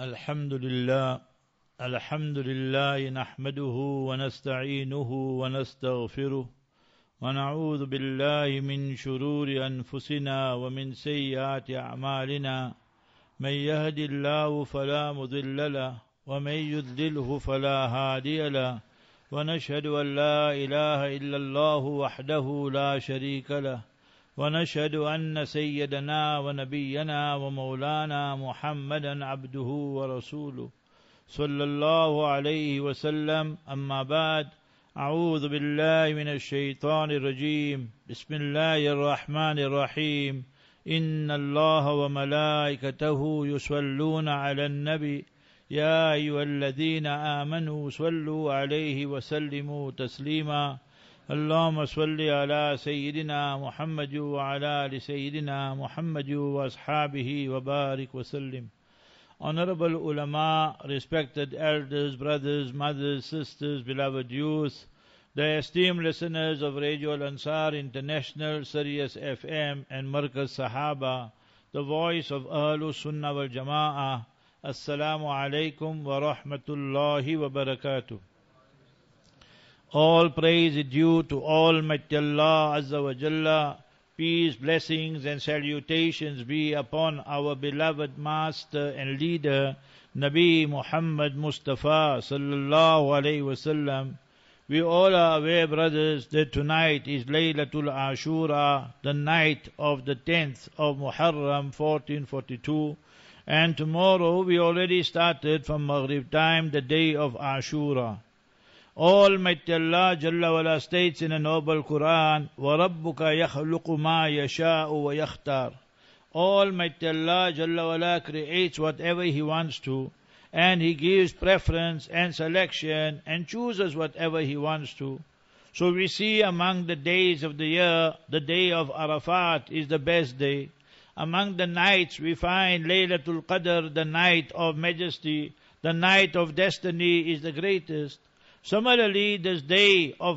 الحمد لله نحمده ونستعينه ونستغفره ونعوذ بالله من شرور أنفسنا ومن سيئات أعمالنا من يهد الله فلا مضل له ومن يضلله فلا هادي له ونشهد أن لا إله إلا الله وحده لا شريك له ونشهد أن سيدنا ونبينا ومولانا محمدا عبده ورسوله صلى الله عليه وسلم. أما بعد، أعوذ بالله من الشيطان الرجيم. بسم الله الرحمن الرحيم. إن الله وملائكته يصلون على النبي يا أيها الذين آمنوا صلوا عليه وسلموا تسليما. اللهم صل على سيدنا محمد وعلى آل سيدنا محمد وأصحابه وبارك وسلم. Honorable ulama, respected elders, brothers, mothers, sisters, beloved youth, the esteemed listeners of Radio Al-Ansar International, Sirius FM and Markaz Sahaba, the voice of Ahlus Sunnah wal Jama'ah, Assalamu alaikum wa rahmatullahi wa barakatuh. All praise is due to Almighty Allah Azza wa Jalla. Peace, blessings and salutations be upon our beloved Master and Leader, Nabi Muhammad Mustafa Sallallahu Alaihi Wasallam. We all are aware, brothers, that tonight is Laylatul Ashura, the night of the 10th of Muharram 1442. And tomorrow we already started from Maghrib time, the day of Ashura. Almighty Allah Jalla wala states in the noble Quran, وَرَبُّكَ يَخْلُقُ مَا يَشَاءُ وَيَخْتَارُ. Almighty Allah Jalla wala creates whatever He wants to, and He gives preference and selection and chooses whatever He wants to. So we see among the days of the year, the day of Arafat is the best day. Among the nights we find Laylatul Qadr, the night of majesty, the night of destiny is the greatest. Similarly, the day of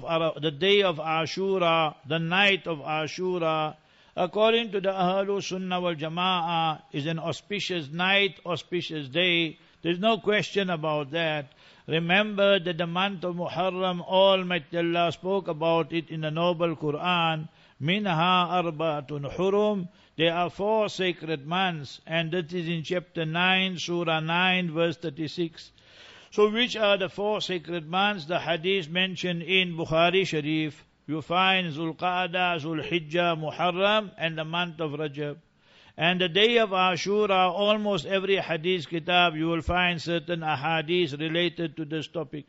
Ashura, the night of Ashura, according to the Ahlus Sunnah wal Jama'ah, is an auspicious night, auspicious day. There's no question about that. Remember that the month of Muharram, Almighty Allah spoke about it in the noble Quran. Minha arba'atun hurum. There are 4 sacred months, and that is in chapter 9, Surah 9, verse 36. So which are the 4 sacred months? The hadith mentioned in Bukhari Sharif. You find Zulqa'dah, Zulhijjah, Muharram and the month of Rajab. And the day of Ashura, almost every hadith kitab you will find certain ahadith related to this topic.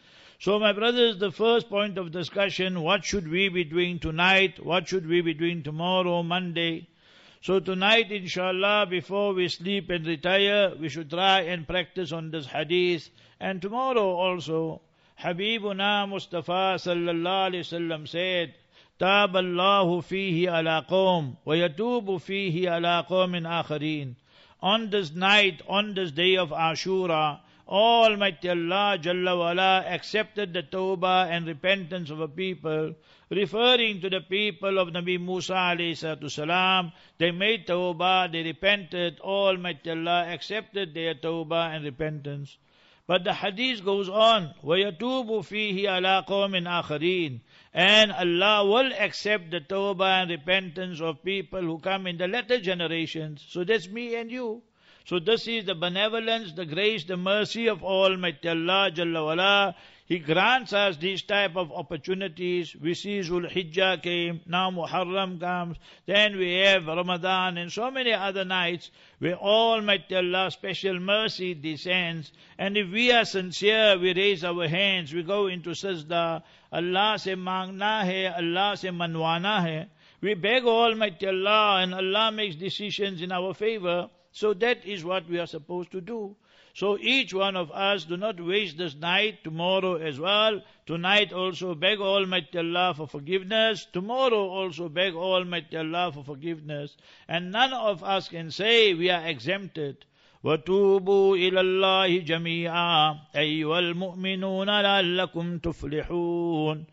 So my brothers, the first point of discussion, what should we be doing tonight? What should we be doing tomorrow, Monday? So tonight, inshallah, before we sleep and retire, we should try and practice on this hadith. And tomorrow also, Habibuna Mustafa sallallahu alayhi wasallam said, تاب الله فيه على قوم ويتوب فيه على قوم آخرين. On this night, on this day of Ashura, Almighty Allah Jalla wala accepted the tawbah and repentance of a people, referring to the people of Nabi Musa alayhi salam. They made tawbah, they repented, Almighty Allah accepted their tawbah and repentance. But the hadith goes on, وَيَتُوبُ فِيهِ عَلَىٰ قَوْمٍ آخَرِينَ. And Allah will accept the tawbah and repentance of people who come in the latter generations. So that's me and you. So this is the benevolence, the grace, the mercy of Almighty Allah Jalla wala. He grants us these type of opportunities. We see Zulhijjah came, now Muharram comes, then we have Ramadan and so many other nights where Almighty Allah's special mercy descends. And if we are sincere, we raise our hands, we go into sajda, Allah se mangna hai, Allah se manwana hai. We beg Almighty Allah and Allah makes decisions in our favor. So that is what we are supposed to do. So each one of us, do not waste this night, tomorrow as well. Tonight also beg Almighty Allah for forgiveness. Tomorrow also beg Almighty Allah for forgiveness. And none of us can say we are exempted. وَتُوبُوا إِلَى اللَّهِ جَمِيعًا أَيُّهَا الْمُؤْمِنُونَ لَعَلَّكُمْ تُفْلِحُونَ.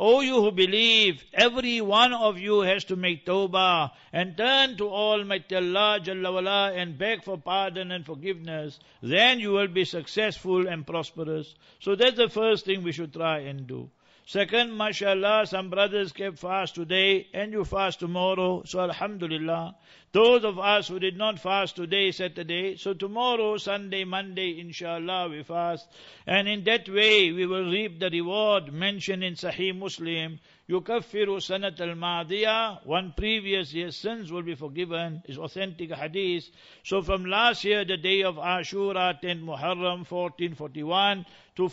O you who believe, every one of you has to make tawbah and turn to Almighty Allah Jalla wala and beg for pardon and forgiveness. Then you will be successful and prosperous. So that's the first thing we should try and do. Second, mashallah, some brothers kept fast today and you fast tomorrow. So alhamdulillah. Those of us who did not fast today, Saturday, so tomorrow, Sunday, Monday, inshallah, we fast. And in that way, we will reap the reward mentioned in Sahih Muslim. Yukaffiru sanat al-madiyah. One previous year's sins will be forgiven. Is authentic hadith. So from last year, the day of Ashura, 10 Muharram, 1441 to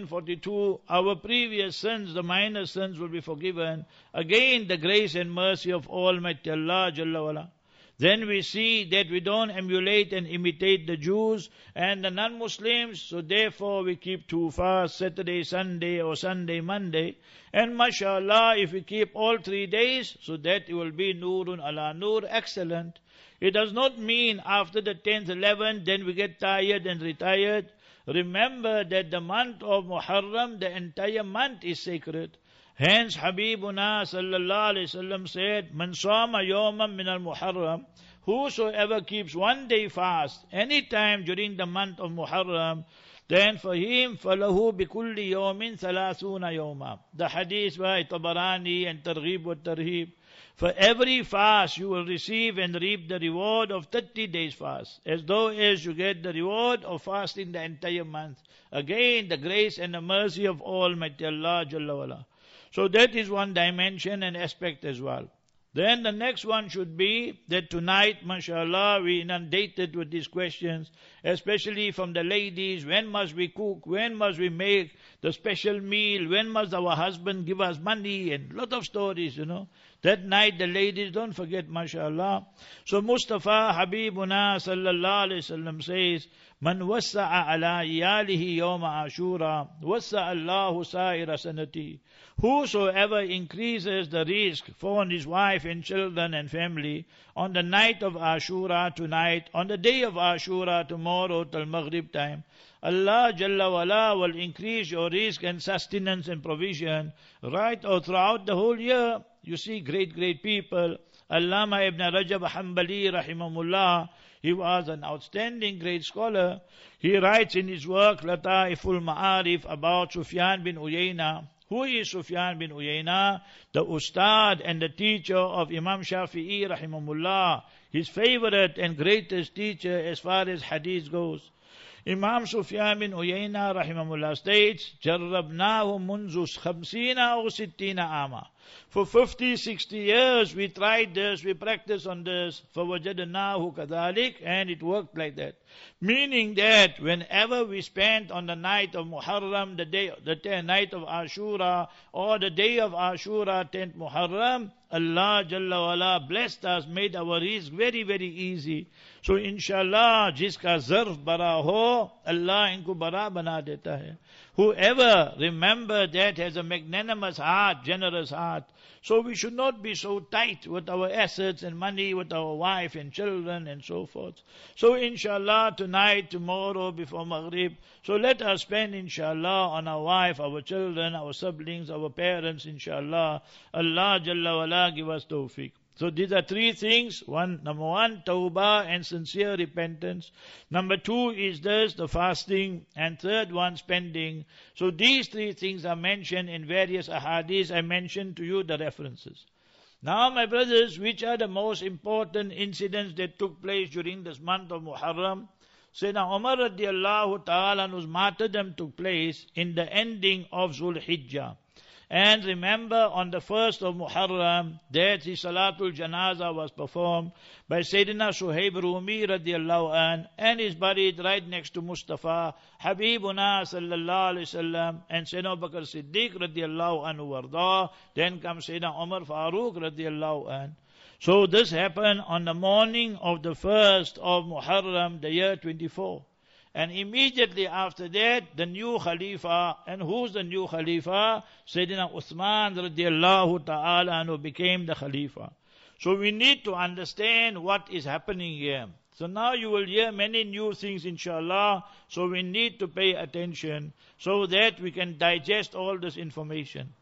1442, our previous sins, the minor sins will be forgiven. Again, the grace and mercy of Almighty Allah Jalla wala. Then we see that we don't emulate and imitate the Jews and the non-Muslims, so therefore we keep two fasts, Saturday, Sunday or Sunday, Monday. And mashallah, if we keep all 3 days, so that it will be Nurun ala Nur, excellent. It does not mean after the 10th, 11th, then we get tired and retired. Remember that the month of Muharram, the entire month is sacred. Hence, Habibuna sallallahu alayhi wasallam said, Man sama yawman min al-Muharram, whosoever keeps 1 day fast, any time during the month of Muharram, then for him, falahu bikulli yawmin thalathuna yawma. The hadith by Tabarani and Targhib wa Tarhib. For every fast you will receive and reap the reward of 30 days fast, as though as you get the reward of fasting the entire month. Again, the grace and the mercy of Almighty Allah Jalla wala. So that is one dimension and aspect as well. Then the next one should be that tonight, mashallah, we inundated with these questions, especially from the ladies. When must we cook? When must we make the special meal? When must our husband give us money? And lot of stories, That night the ladies, don't forget, mashallah. So Mustafa Habibuna sallallahu alayhi wasallam says, Man wassa'a ala iyalihi yawma ashura, wassa'a Allahu sa'ira sanati. Whosoever increases the risk for his wife and children and family on the night of Ashura tonight, on the day of Ashura tomorrow till Maghrib time, Allah Jalla wala will increase your risk and sustenance and provision right or throughout the whole year. You see great people. Allama ibn Rajab Hanbali rahimahullah, he was an outstanding great scholar. He writes in his work Lata'iful Ma'arif about Sufyan bin Uyayna. Who is Sufyan bin Uyayna? The ustad and the teacher of Imam Shafi'i rahimahullah, his favorite and greatest teacher as far as hadith goes. Imam Sufyan bin Uyayna rahimahullah states, Jarrabnahu munzus 50 or 60 ama. For 50, 60 years we tried this, we practiced on this. فَوَجَدْنَاهُ كَذَلِكَ, and it worked like that. Meaning that whenever we spent on the night of Muharram, the night of Ashura, or the day of Ashura, 10th Muharram, Allah Jalla wala blessed us, made our risk very, very easy. So inshallah, jiska zarf bara ho, Allah inko bara bana deta hai. Whoever remember that has a magnanimous heart, generous heart. So we should not be so tight with our assets and money, with our wife and children and so forth. So inshallah, tonight, tomorrow, before Maghrib, so let us spend inshallah on our wife, our children, our siblings, our parents, inshallah. Allah Jalla wala give us tawfiq. So these are 3 things. Number 1, tawbah and sincere repentance. Number 2 is this, the fasting. And third one, spending. So these 3 things are mentioned in various ahadith. I mentioned to you the references. Now my brothers, which are the most important incidents that took place during this month of Muharram? Sayyidina Umar radiallahu ta'ala whose martyrdom took place in the ending of Zul Hijjah. And remember, on the 1st of Muharram, that the Salatul Janaza was performed by Sayyidina Suhaib Rumi radiallahu an, and is buried right next to Mustafa, Habibuna sallallahu alayhi wasallam, and Sayyidina Bakr Siddiq radiallahu anhu warda. Then comes Sayyidina Umar Farooq radiallahu an. So this happened on the morning of the 1st of Muharram, the year 24. And immediately after that, the new Khalifa. And who's the new Khalifa? Sayyidina Uthman radiallahu ta'ala anhu became the Khalifa. So we need to understand what is happening here. So now you will hear many new things inshallah. So we need to pay attention so that we can digest all this information.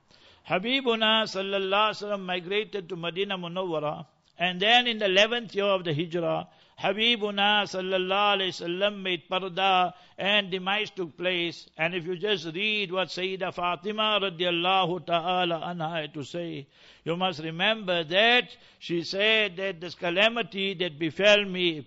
Habibuna sallallahu alaihi wasallam migrated to Medina Munawwara, and then in the 11th year of the Hijrah, Habibuna sallallahu alayhi wasallam made parda and demise took place. And if you just read what Sayyidah Fatima radiallahu ta'ala anha had to say, you must remember that she said that this calamity that befell me,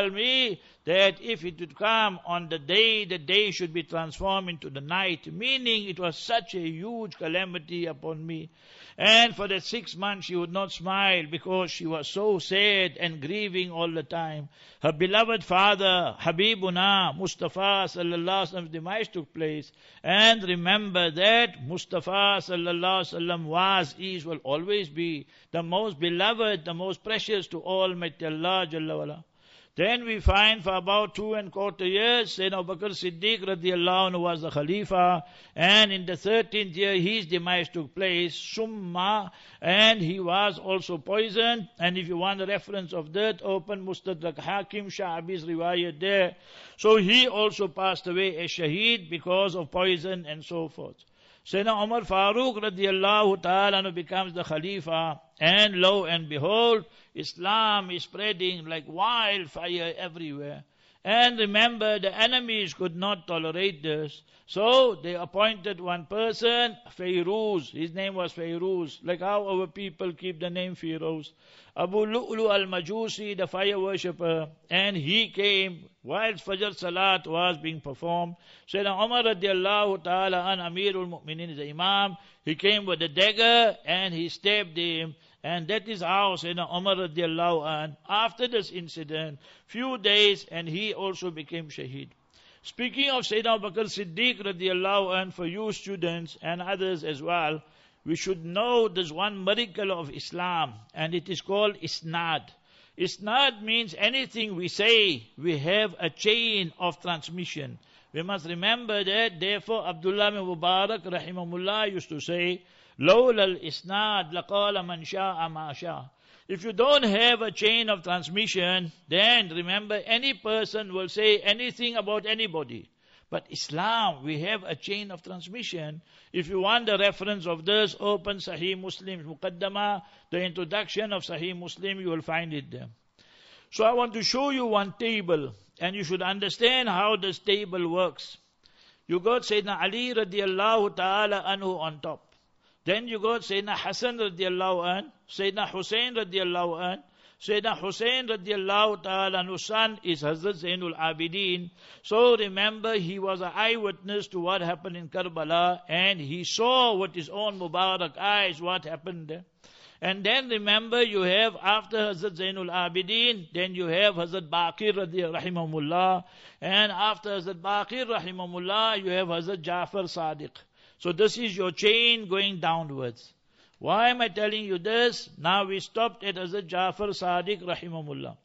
that if it would come on the day should be transformed into the night, meaning it was such a huge calamity upon me. And for that 6 months she would not smile because she was so sad and grieving all the time. Her beloved father, Habibuna, Mustafa sallallahu alaihi wasallam's demise took place. And remember that Mustafa sallallahu alaihi wasallam was, is, will always be the most beloved, the most precious to Almighty Allah Jalla wala. Then we find for about 2¼ years, Sayyidina Abu Bakr Siddiq radiallahu anhu was the Khalifa, and in the 13th year his demise took place, Summa, and he was also poisoned. And if you want the reference of that, open Mustadrak Hakim Sha'abi's riwayat there. So he also passed away as shaheed because of poison and so forth. Sayyidina Umar Farooq radiallahu ta'ala becomes the Khalifa, and lo and behold, Islam is spreading like wildfire everywhere. And remember, the enemies could not tolerate this. So they appointed one person, Fayruz. His name was Fayruz, like how our people keep the name Firoz. Abu Lu'lu al-Majusi, the fire worshipper, and he came while Fajr Salat was being performed. Sayyidina Umar radiallahu ta'ala an Amirul Mu'minin, the Imam, he came with a dagger and he stabbed him. And that is how Sayyidina Umar radiallahu an, after this incident, few days, and he also became shaheed. Speaking of Sayyidina Abu Bakr Siddiq radiallahu an, for you students and others as well, we should know this one miracle of Islam, and it is called Isnad. Isnad means anything we say, we have a chain of transmission. We must remember that. Therefore, Abdullah bin Mubarak rahimahullah used to say, لولا الإسناد لقال من شاء ما شاء. If you don't have a chain of transmission, then remember, any person will say anything about anybody. But Islam, we have a chain of transmission. If you want the reference of this, open Sahih Muslim's Muqaddamah, the introduction of Sahih Muslim, you will find it there. So I want to show you one table, and you should understand how this table works. You got Sayyidina Ali radiallahu ta'ala anhu on top. Then you got Sayyidina Hassan radiallahu an, Sayyidina Hussein radiallahu an. Sayyidina Hussein radiallahu ta'ala anhu's son is Hazrat Zainul Abidin. So remember, he was an eyewitness to what happened in Karbala, and he saw with his own Mubarak eyes what happened there. And then remember, you have after Hazrat Zainul Abidin, then you have Hazrat Baqir rahimahullah, and after Hazrat Baqir rahimahullah, you have Hazrat Jafar Sadiq. So this is your chain going downwards. Why am I telling you this? Now we stopped at Hazrat Jafar Sadiq rahimahullah.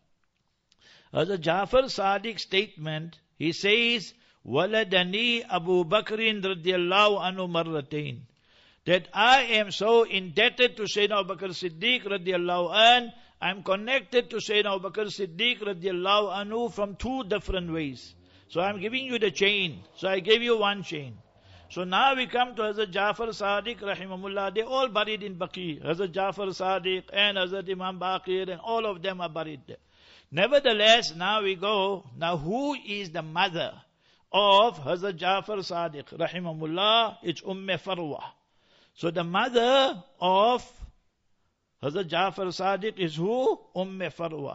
Hazrat Jafar Sadiq's statement, he says, Waladani Abu Bakrin radiyallahu anhu marratain. That I am so indebted to Sayyidina Abu Bakr Siddiq radiyallahu anhu, I am connected to Sayyidina Abu Bakr Siddiq radiyallahu anhu from 2 different ways. So I am giving you the chain. So I gave you one chain. So now we come to Hazrat Jafar Sadiq rahimahullah. They all buried in Baqi. Hazrat Jafar Sadiq and Hazrat Imam Baqir, and all of them are buried there. Nevertheless, now we go. Now who is the mother of Hazrat Jafar Sadiq rahimahullah? It's Farwa. So the mother of Hazrat Jafar Sadiq is who? Farwa.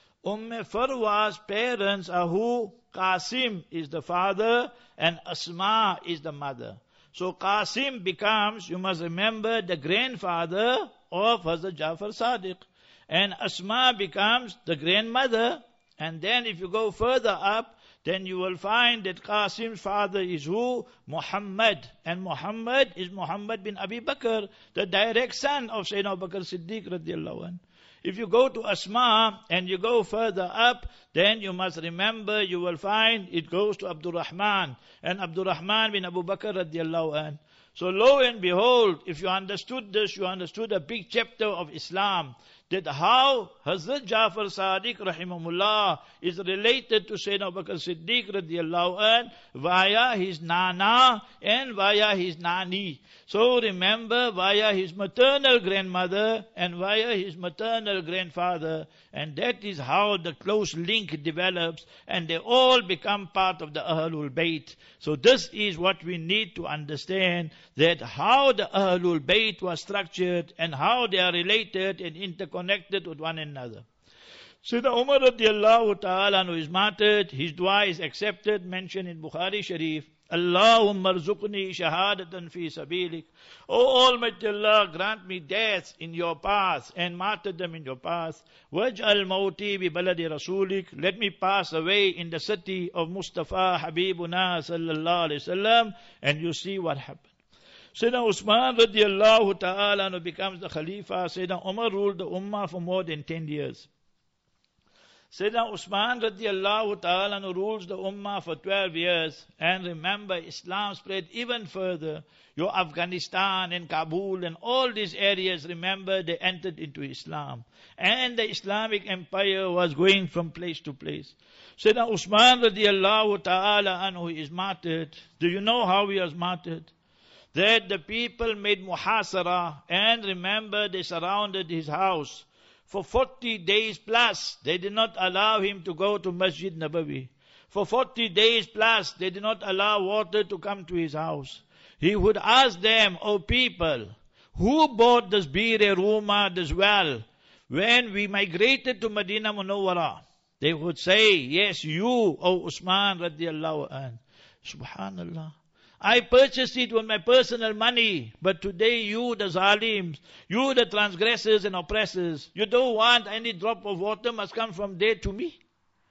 Farwa's parents are who? Qasim is the father and Asma is the mother. So Qasim becomes, you must remember, the grandfather of Hazrat Jafar Sadiq. And Asma becomes the grandmother. And then if you go further up, then you will find that Qasim's father is who? Muhammad. And Muhammad is Muhammad bin Abi Bakr, the direct son of Sayyidina Abu Bakr Siddiq radiallahu anhu. If you go to Asma and you go further up, then you must remember, you will find it goes to Abdul Rahman. And Abdul Rahman bin Abu Bakr radiallahu anhu. So lo and behold, if you understood this, you understood a big chapter of Islam. that how Hazrat Jafar Sadiq rahimahullah is related to Sayyidina Abu Bakr Siddiq radiallahu anh via his nana and via his nani. So remember, via his maternal grandmother and via his maternal grandfather, and that is how the close link develops, and they all become part of the Ahlul Bayt. So this is what we need to understand, that how the Ahlul Bayt was structured and how they are related and interconnected with one another. Sayyidina Umar radiallahu ta'ala anhu is martyred, his dua is accepted, mentioned in Bukhari Sharif. Allahumma rzuqni shahadatan fi sabilik. O Almighty Allah, grant me death in your path and martyrdom in your path. Waj'al mawti bi baladi rasulik. Let me pass away in the city of Mustafa Habibuna sallallahu alayhi wasallam. And you see what happened. Sayyidina Usman radiallahu ta'ala anhu becomes the Khalifa. Sayyidina Umar ruled the Ummah for more than 10 years. Sayyidina Usman radiallahu ta'ala rules the Ummah for 12 years. And remember, Islam spread even further. Your Afghanistan and Kabul and all these areas, remember, they entered into Islam. And the Islamic empire was going from place to place. Sayyidina Usman radiallahu ta'ala anhu is martyred. Do you know how he was martyred? That the people made muhasara, and remember, they surrounded his house. For 40 days plus, they did not allow him to go to Masjid Nabawi. For 40 days plus, they did not allow water to come to his house. He would ask them, O people, who bought this Bir Ruma, this well, when we migrated to Medina Munawwara? They would say, yes, you, O Usman radiallahu anh. Subhanallah. I purchased it with my personal money, but today you, the zalims, you, the transgressors and oppressors, you don't want any drop of water must come from there to me.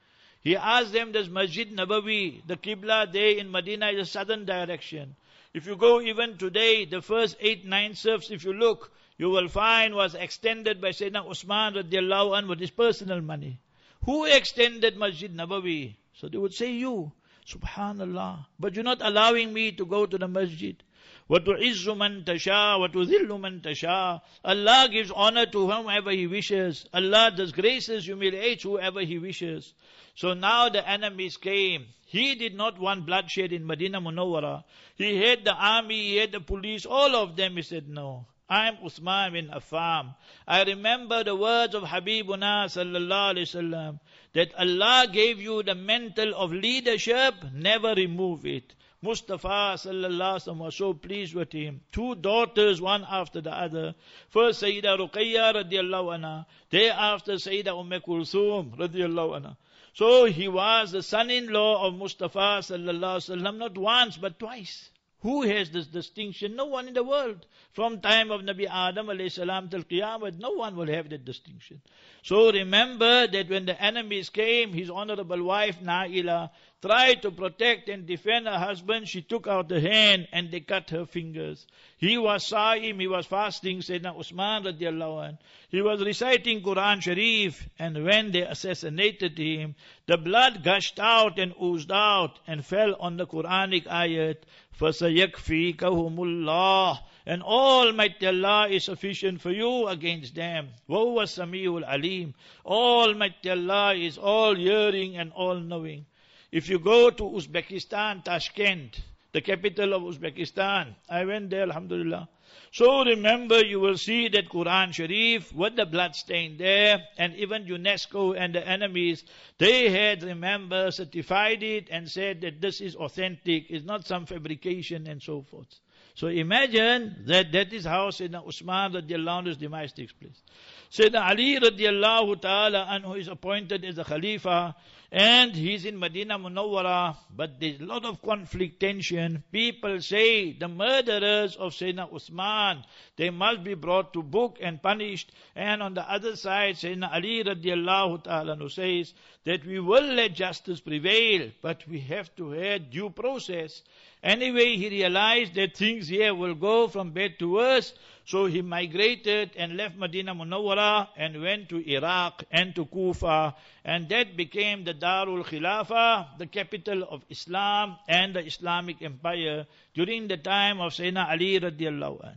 He asked them, there's Masjid Nabawi, the Qibla there in Medina is a southern direction. If you go even today, the first 8-9 serfs, if you look, you will find was extended by Sayyidina Usman radiallahu anh with his personal money. Who extended Masjid Nabawi? So they would say you. Subhanallah. But you're not allowing me to go to the masjid. وَتُعِزُّ مَنْ تَشَاءُ وَتُذِلُّ مَنْ تَشَاءُ. Allah gives honor to whomever He wishes. Allah disgraces, humiliates whoever He wishes. So now the enemies came. He did not want bloodshed in Medina Munawwara. He had the army, he had the police, all of them. He said, no. I am Uthman bin Affan. I remember the words of Habibuna sallallahu alayhi wasallam, that Allah gave you the mantle of leadership, never remove it. Mustafa sallallahu alayhi wasallam was so pleased with him. 2 daughters, one after the other. First Sayyida Ruqayya radiallahu anha, thereafter Sayyida Kulthum radiallahu anha. So he was the son-in-law of Mustafa sallallahu alayhi wasallam, not once but twice. Who has this distinction? No one in the world. From time of Nabi Adam alayhi salam till Qiyamah, no one will have that distinction. So remember that when the enemies came, his honorable wife Naila tried to protect and defend her husband. She took out the hand and they cut her fingers. He was sa'im, he was fasting, Sayyidina Usman radiallahu anh. He was reciting Quran Sharif, and when they assassinated him, the blood gushed out and oozed out and fell on the Quranic ayat, فَسَيَكْفِيكَهُمُ اللَّهُ. And Almighty Allah is sufficient for you against them. وَهُوَ السَّمِيعُ الْعَلِيمُ. Almighty Allah is all hearing and all knowing. If you go to Uzbekistan, Tashkent, the capital of Uzbekistan, I went there, alhamdulillah. So remember, you will see that Quran Sharif with the blood stain there, and even UNESCO and the enemies, they had, remember, certified it and said that this is authentic, it's not some fabrication and so forth. So imagine that is how Sayyidina Usman radiallahu anhu's demise takes place. Sayyidina Ali radiallahu ta'ala anhu is appointed as a Khalifa, and he's in Medina Munawwara, but there's a lot of conflict, tension. People say the murderers of Sayyidina Usman, they must be brought to book and punished. And on the other side, Sayyidina Ali radiallahu ta'ala anhu says that we will let justice prevail, but we have to have due process. Anyway, he realized that things here will go from bad to worse, so he migrated and left Medina Munawwara and went to Iraq and to Kufa, and that became the Darul Khilafah, the capital of Islam and the Islamic empire during the time of Sayyidina Ali radiallahu anh.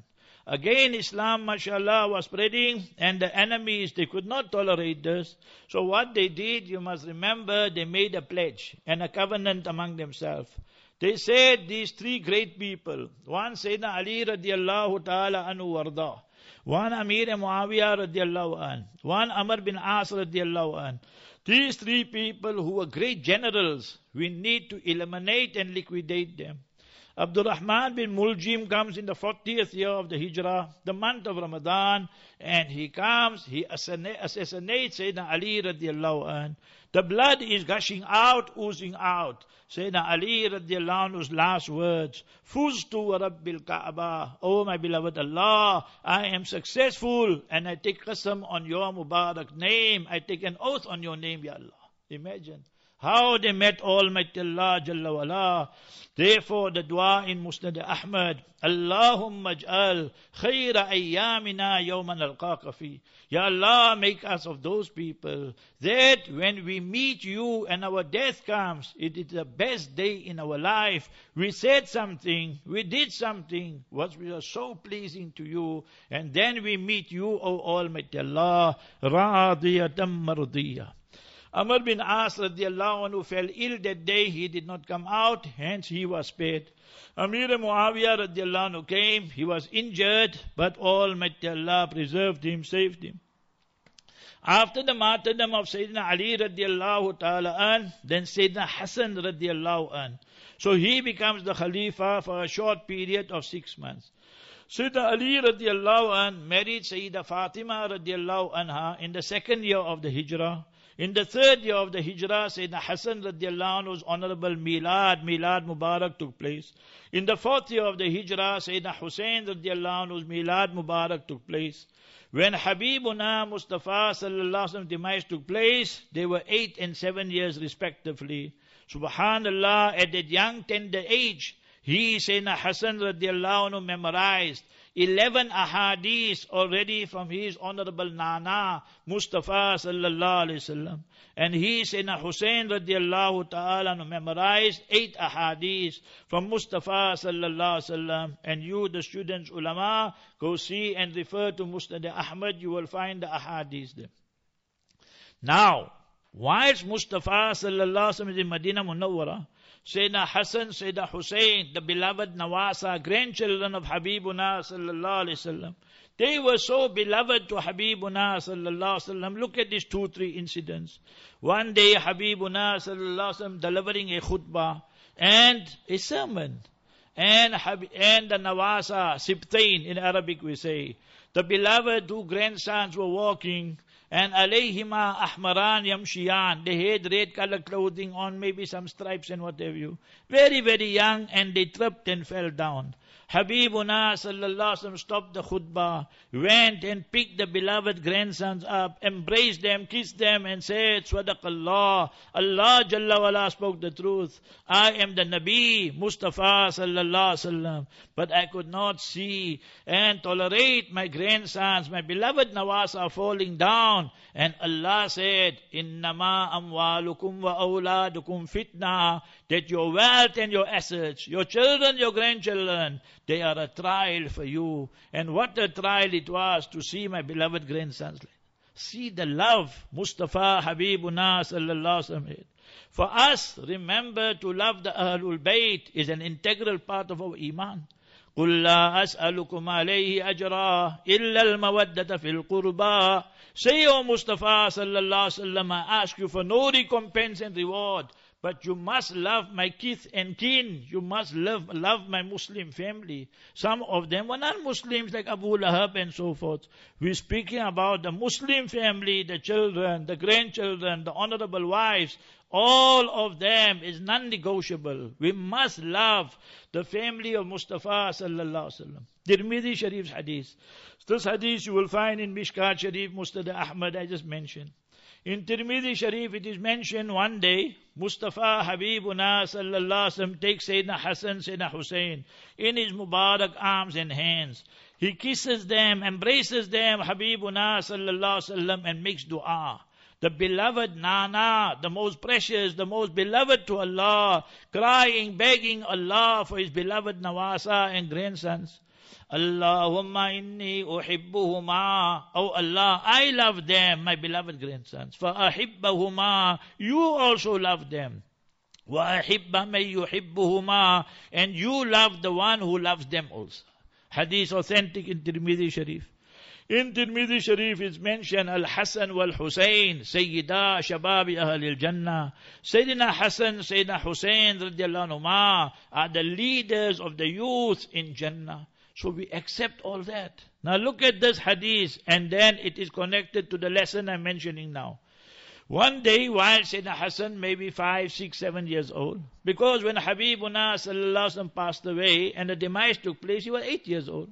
Again, Islam, mashallah, was spreading, and the enemies, they could not tolerate this. So what they did, you must remember, they made a pledge and a covenant among themselves. They said, these three great people, one Sayyidina Ali radiallahu ta'ala anhu warda, one Amir Muawiyah radiallahu an, one Amr bin As radiallahu an. These three people who were great generals, we need to eliminate and liquidate them. Abdul Rahman bin Muljim comes in the 40th year of the Hijrah, the month of Ramadan, and he comes, he assassinates Sayyidina Ali radiallahu anh. The blood is gushing out, oozing out. Sayyidina Ali radiallahu anhu's last words, Fuztu wa Rabbil Kaaba, oh my beloved Allah, I am successful, and I take qasam on your Mubarak name, I take an oath on your name, Ya Allah. Imagine how they met Almighty Allah Jalla wala. Therefore the dua in Musnad Ahmad, Allahumma aj'al khayra ayyamina yawman alqaqa fi. Ya Allah, make us of those people that when we meet you and our death comes, it is the best day in our life. We said something, we did something, what was so pleasing to you, and then we meet you, O Almighty Allah, radiyatan mardiyah. Amr bin As radiallahu anhu fell ill that day. He did not come out, hence he was spared. Amir Muawiyah radiallahu anhu came. He was injured, but Almighty Allah preserved him, saved him. After the martyrdom of Sayyidina Ali radiallahu ta'ala an, then Sayyidina Hassan radiallahu an. So he becomes the Khalifa for a short period of 6 months. Sayyidina Ali radiallahu an married Sayyida Fatima radiallahu anha in the 2nd year of the Hijrah. In the 3rd year of the Hijrah, Sayyidina Hassan radiallahu anhu's honorable Milad Mubarak took place. In the 4th year of the Hijrah, Sayyidina Hussein radiallahu anhu's Milad Mubarak took place. When Habibuna Mustafa sallallahu alaihi wasallam demise took place, they were 8 and 7 years respectively. Subhanallah, at that young tender age, he, Sayyidina Hassan radiallahu anhu, memorized 11 ahadith already from his honorable Nana, Mustafa sallallahu alayhi wasallam. And he, Sayyidina Hussein radiallahu ta'ala, memorized 8 ahadith from Mustafa sallallahu alayhi wasallam. And you, the students, ulama, go see and refer to Musnad Ahmad, you will find the ahadith there. Now, whilst Mustafa sallallahu alayhi wasallam is in Medina Munawwara, Sayyidina Hassan, Sayyidina Hussein, the beloved Nawasa, grandchildren of Habibuna sallallahu alayhi wasallam, they were so beloved to Habibuna sallallahu alayhi wasallam. Look at these 2-3 incidents. One day Habibuna sallallahu alayhi wasallam delivering a khutbah and a sermon. And the Nawasa, Sibtain in Arabic we say, the beloved 2 grandsons were walking, and alayhima ahmaran yamshiyan, they had red colored clothing on, maybe some stripes and what have you. Very, very young, and they tripped and fell down. Habibuna sallallahu alaihi wasallam stopped the khutbah, went and picked the beloved grandsons up, embraced them, kissed them, and said, Sadaqallah, Allah Jalla wala spoke the truth. I am the Nabi Mustafa sallallahu alaihi wasallam, but I could not see and tolerate my grandsons, my beloved Nawasa falling down. And Allah said, Innama amwalukum wa awladukum fitna, that your wealth and your assets, your children, your grandchildren, they are a trial for you. And what a trial it was to see my beloved grandsons. See the love Mustafa Habibuna sallallahu alaihi wasallam. For us, remember to love the Ahlul Bayt is an integral part of our iman. قُلْ لَا أَسْأَلُكُمْ عَلَيْهِ أَجْرًا إِلَّا الْمَوَدَّةَ فِي الْقُرْبَى. Say, O Mustafa sallallahu alaihi wasallam, I ask you for no recompense and reward, but you must love my kith and kin. You must love my Muslim family. Some of them were non-Muslims like Abu Lahab and so forth. We're speaking about the Muslim family, the children, the grandchildren, the honorable wives. All of them is non-negotiable. We must love the family of Mustafa sallallahu alaihi wasallam. Tirmidhi Sharif's hadith. This hadith you will find in Mishkat Sharif, Musnad Ahmad, I just mentioned. In Tirmidhi Sharif it is mentioned one day, Mustafa Habibuna sallallahu alaihi wasallam takes Sayyidina Hassan, Sayyidina Hussein in his Mubarak arms and hands. He kisses them, embraces them, Habibuna sallallahu alaihi wasallam, and makes dua. The beloved Nana, the most precious, the most beloved to Allah, crying, begging Allah for his beloved Nawasa and grandsons. Allahumma inni uhibbuhuma. Oh Allah, I love them, my beloved grandsons. فَأَحِبَّهُمَا, you also love them. وَأَحِبَّ مَن يُحِبُّهُمَا, and you love the one who loves them also. Hadith authentic in Tirmidhi Sharif. In Tirmidhi Sharif is mentioned Al-Hasan wal-Husayn, Sayyida Shababi Ahlil Jannah. Sayyidina Hasan, Sayyidina Husayn radiallahu anhuma are the leaders of the youth in Jannah. So we accept all that. Now look at this hadith, and then it is connected to the lesson I'm mentioning now. One day while Sayyidina Hasan may be 5, 6, 7 years old, because when Habibuna sallallahu alaihi wasallam passed away and the demise took place, he was 8 years old.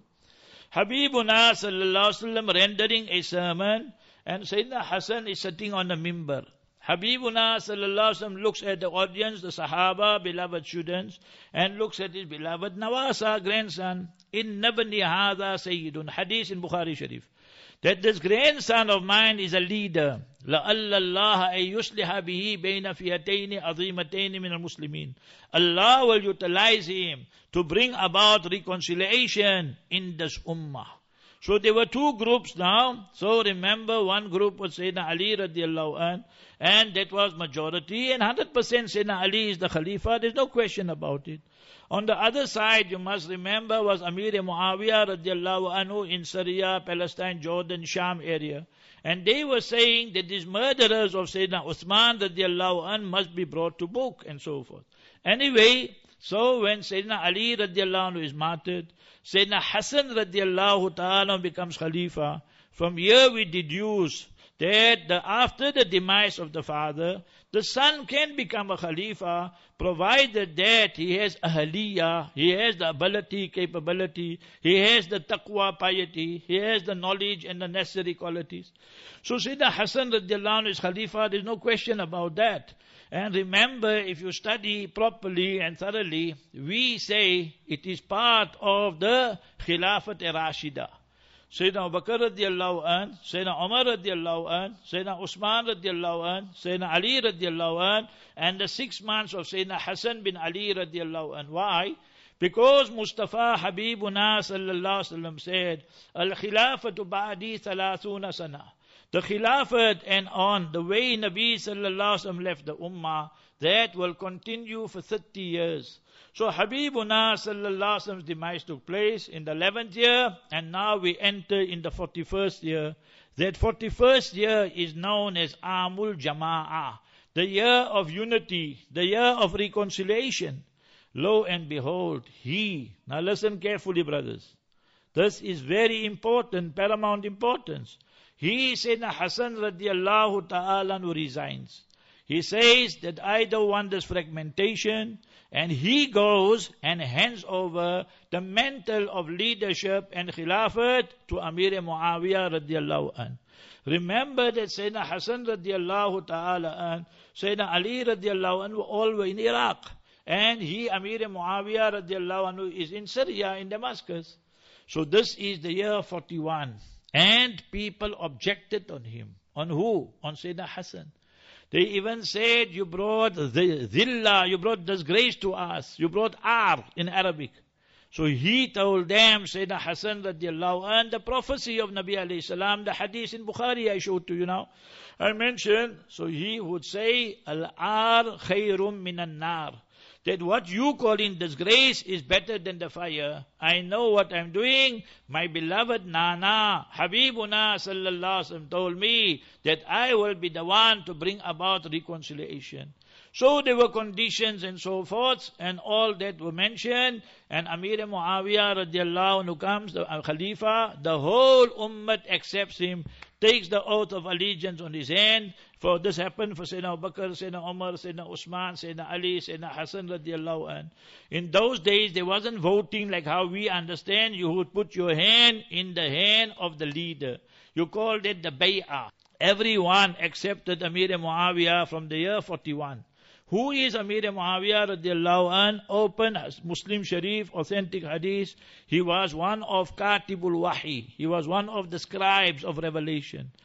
Habibuna sallallahu alaihi wasallam rendering a sermon, and Sayyidina Hasan is sitting on the mimbar. Habibuna sallallahu alaihi wasallam looks at the audience, the Sahaba, beloved students, and looks at his beloved Nawasa, grandson. Inna bani hadha sayyidun. Hadith in Bukhari Sharif. That this grandson of mine is a leader. لَأَلَّ اللَّهَ أَن يُصْلِحَ بِهِ بَيْنَ فِيَتَيْنِ عَظِيمَتَيْنِ مِنَ الْمُسْلِمِينَ. Allah will utilize him to bring about reconciliation in this ummah. So there were two groups now. So remember, one group was Sayyidina Ali radiallahu anh, and that was majority, and 100% Sayyidina Ali is the Khalifa, there's no question about it. On the other side, you must remember, was Amir Muawiyah radiallahu anhu in Syria, Palestine, Jordan, Sham area. And they were saying that these murderers of Sayyidina Uthman radiallahu anhu must be brought to book and so forth. Anyway, so when Sayyidina Ali radiallahu anhu is martyred, Sayyidina Hasan radiallahu ta'ala becomes Khalifa. From here we deduce that after the demise of the father, the son can become a Khalifa, provided that he has ahliyah, he has the ability, capability, he has the taqwa, piety, he has the knowledge and the necessary qualities. So Sayyidina Hasan radiallahu anhu is Khalifa, there is no question about that. And remember, if you study properly and thoroughly, we say it is part of the Khilafat-e-Rashida. Sayyidina Abu Bakr radiallahu anh, Sayyidina Umar radiallahu anh, Sayyidina Usman radiallahu anh, Sayyidina Ali radiallahu anh, and the 6 months of Sayyidina Hasan bin Ali radiallahu anh. Why? Because Mustafa Habibuna sallallahu alaihi wasallam said, Al-Khilafatu ba'di 30 sana. The Khilafat and on the way Nabi sallallahu alaihi wasallam left the Ummah, that will continue for 30 years. So Habibuna sallallahu alaihi wasallam's demise took place in the 11th year, and now we enter in the 41st year. That 41st year is known as Amul Jama'ah, the year of unity, the year of reconciliation. Lo and behold, now listen carefully, brothers. This is very important, paramount importance. Sayyidina Hasan radiallahu ta'ala who resigns. He says that I don't want this fragmentation, and he goes and hands over the mantle of leadership and khilafat to Amir Muawiyah radiallahu anh. Remember that Sayyidina Hasan radiallahu ta'ala anh, Sayyidina Ali radiallahu anh all were in Iraq, and Amir Muawiyah radiallahu anhu is in Syria, in Damascus. So this is the year 41. And people objected on him. On who? On Sayyidina Hasan. They even said, you brought the zillah, you brought disgrace to us. You brought ar in Arabic. So he told them, Sayyidina Hasan radiallahu anh, the prophecy of Nabi alayhi salam, the hadith in Bukhari I showed to you now. I mentioned, so he would say, al-ar khayrum minan nar. That what you call in disgrace is better than the fire. I know what I'm doing. My beloved Nana, Habibuna sallallahu alaihi wasallam told me that I will be the one to bring about reconciliation. So there were conditions and so forth, and all that were mentioned. And Amir Muawiyah radiallahu anhu comes, the Khalifa, the whole ummah accepts him, takes the oath of allegiance on his hand. For this happened for Sayyidina Abu Bakr, Sayyidina Umar, Sayyidina Usman, Sayyidina Ali, Sayyidina Hasan radiallahu anh. In those days, there wasn't voting like how we understand. You would put your hand in the hand of the leader. You called it the bay'ah. Everyone accepted Amir Muawiyah from the year 41. Who is Amir Muawiyah radiallahu anh? Open Muslim Sharif, authentic hadith. He was one of Katibul Wahi. He was one of the scribes of revelation.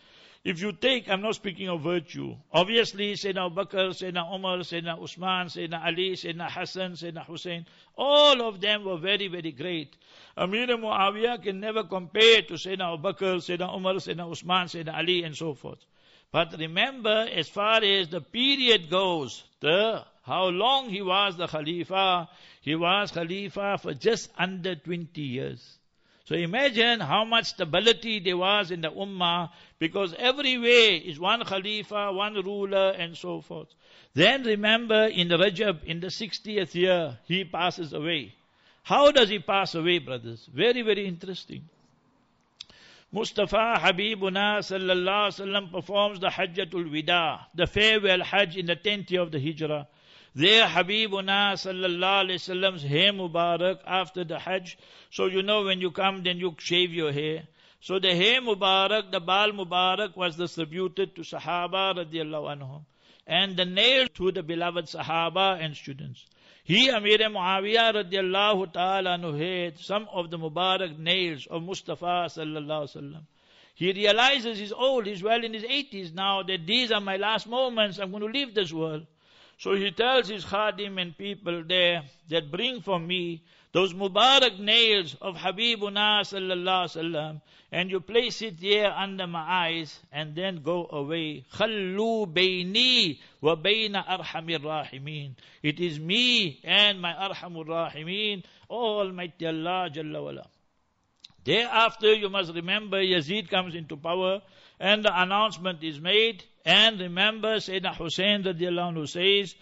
If you take, I'm not speaking of virtue. Obviously, Sayyidina Abu Bakr, Sayyidina Umar, Sayyidina Usman, Sayyidina Ali, Sayyidina Hassan, Sayyidina Hussein, all of them were very, very great. Amir Muawiyah can never compare to Sayyidina Abu Bakr, Sayyidina Umar, Sayyidina Usman, Sayyidina Ali, and so forth. But remember, as far as the period goes, how long he was the Khalifa, he was Khalifa for just under 20 years. So imagine how much stability there was in the Ummah, because every way is one Khalifa, one ruler, and so forth. Then remember, in Rajab, in the 60th year, he passes away. How does he pass away, brothers? Very, very interesting. Mustafa Habibuna sallallahu alaihi wasallam performs the Hajjatul Wida, the farewell Hajj in the 10th year of the Hijrah. There Habibuna sallallahu alaihi wasallam's hair Mubarak after the Hajj. So you know when you come, then you shave your hair. So the hair Mubarak, the Bal Mubarak was distributed to Sahaba radiallahu anhum. And the nails to the beloved Sahaba and students. He, Amir Muawiyah radiallahu ta'ala anhu, had some of the Mubarak nails of Mustafa sallallahu alaihi wasallam. He realizes he's old, he's well in his 80s now, that these are my last moments, I'm going to leave this world. So he tells his khadim and people there that bring for me those Mubarak nails of Habibuna sallallahu alaihi wasallam, and you place it here under my eyes, and then go away. Khallu bayni wa bayna arhamir rahimin. It is me and my arhamur rahimin, Almighty Allah Jalla wala. Thereafter, you must remember, Yazid comes into power, and the announcement is made. And remember, Sayyidina Hussein radiallahu anhu says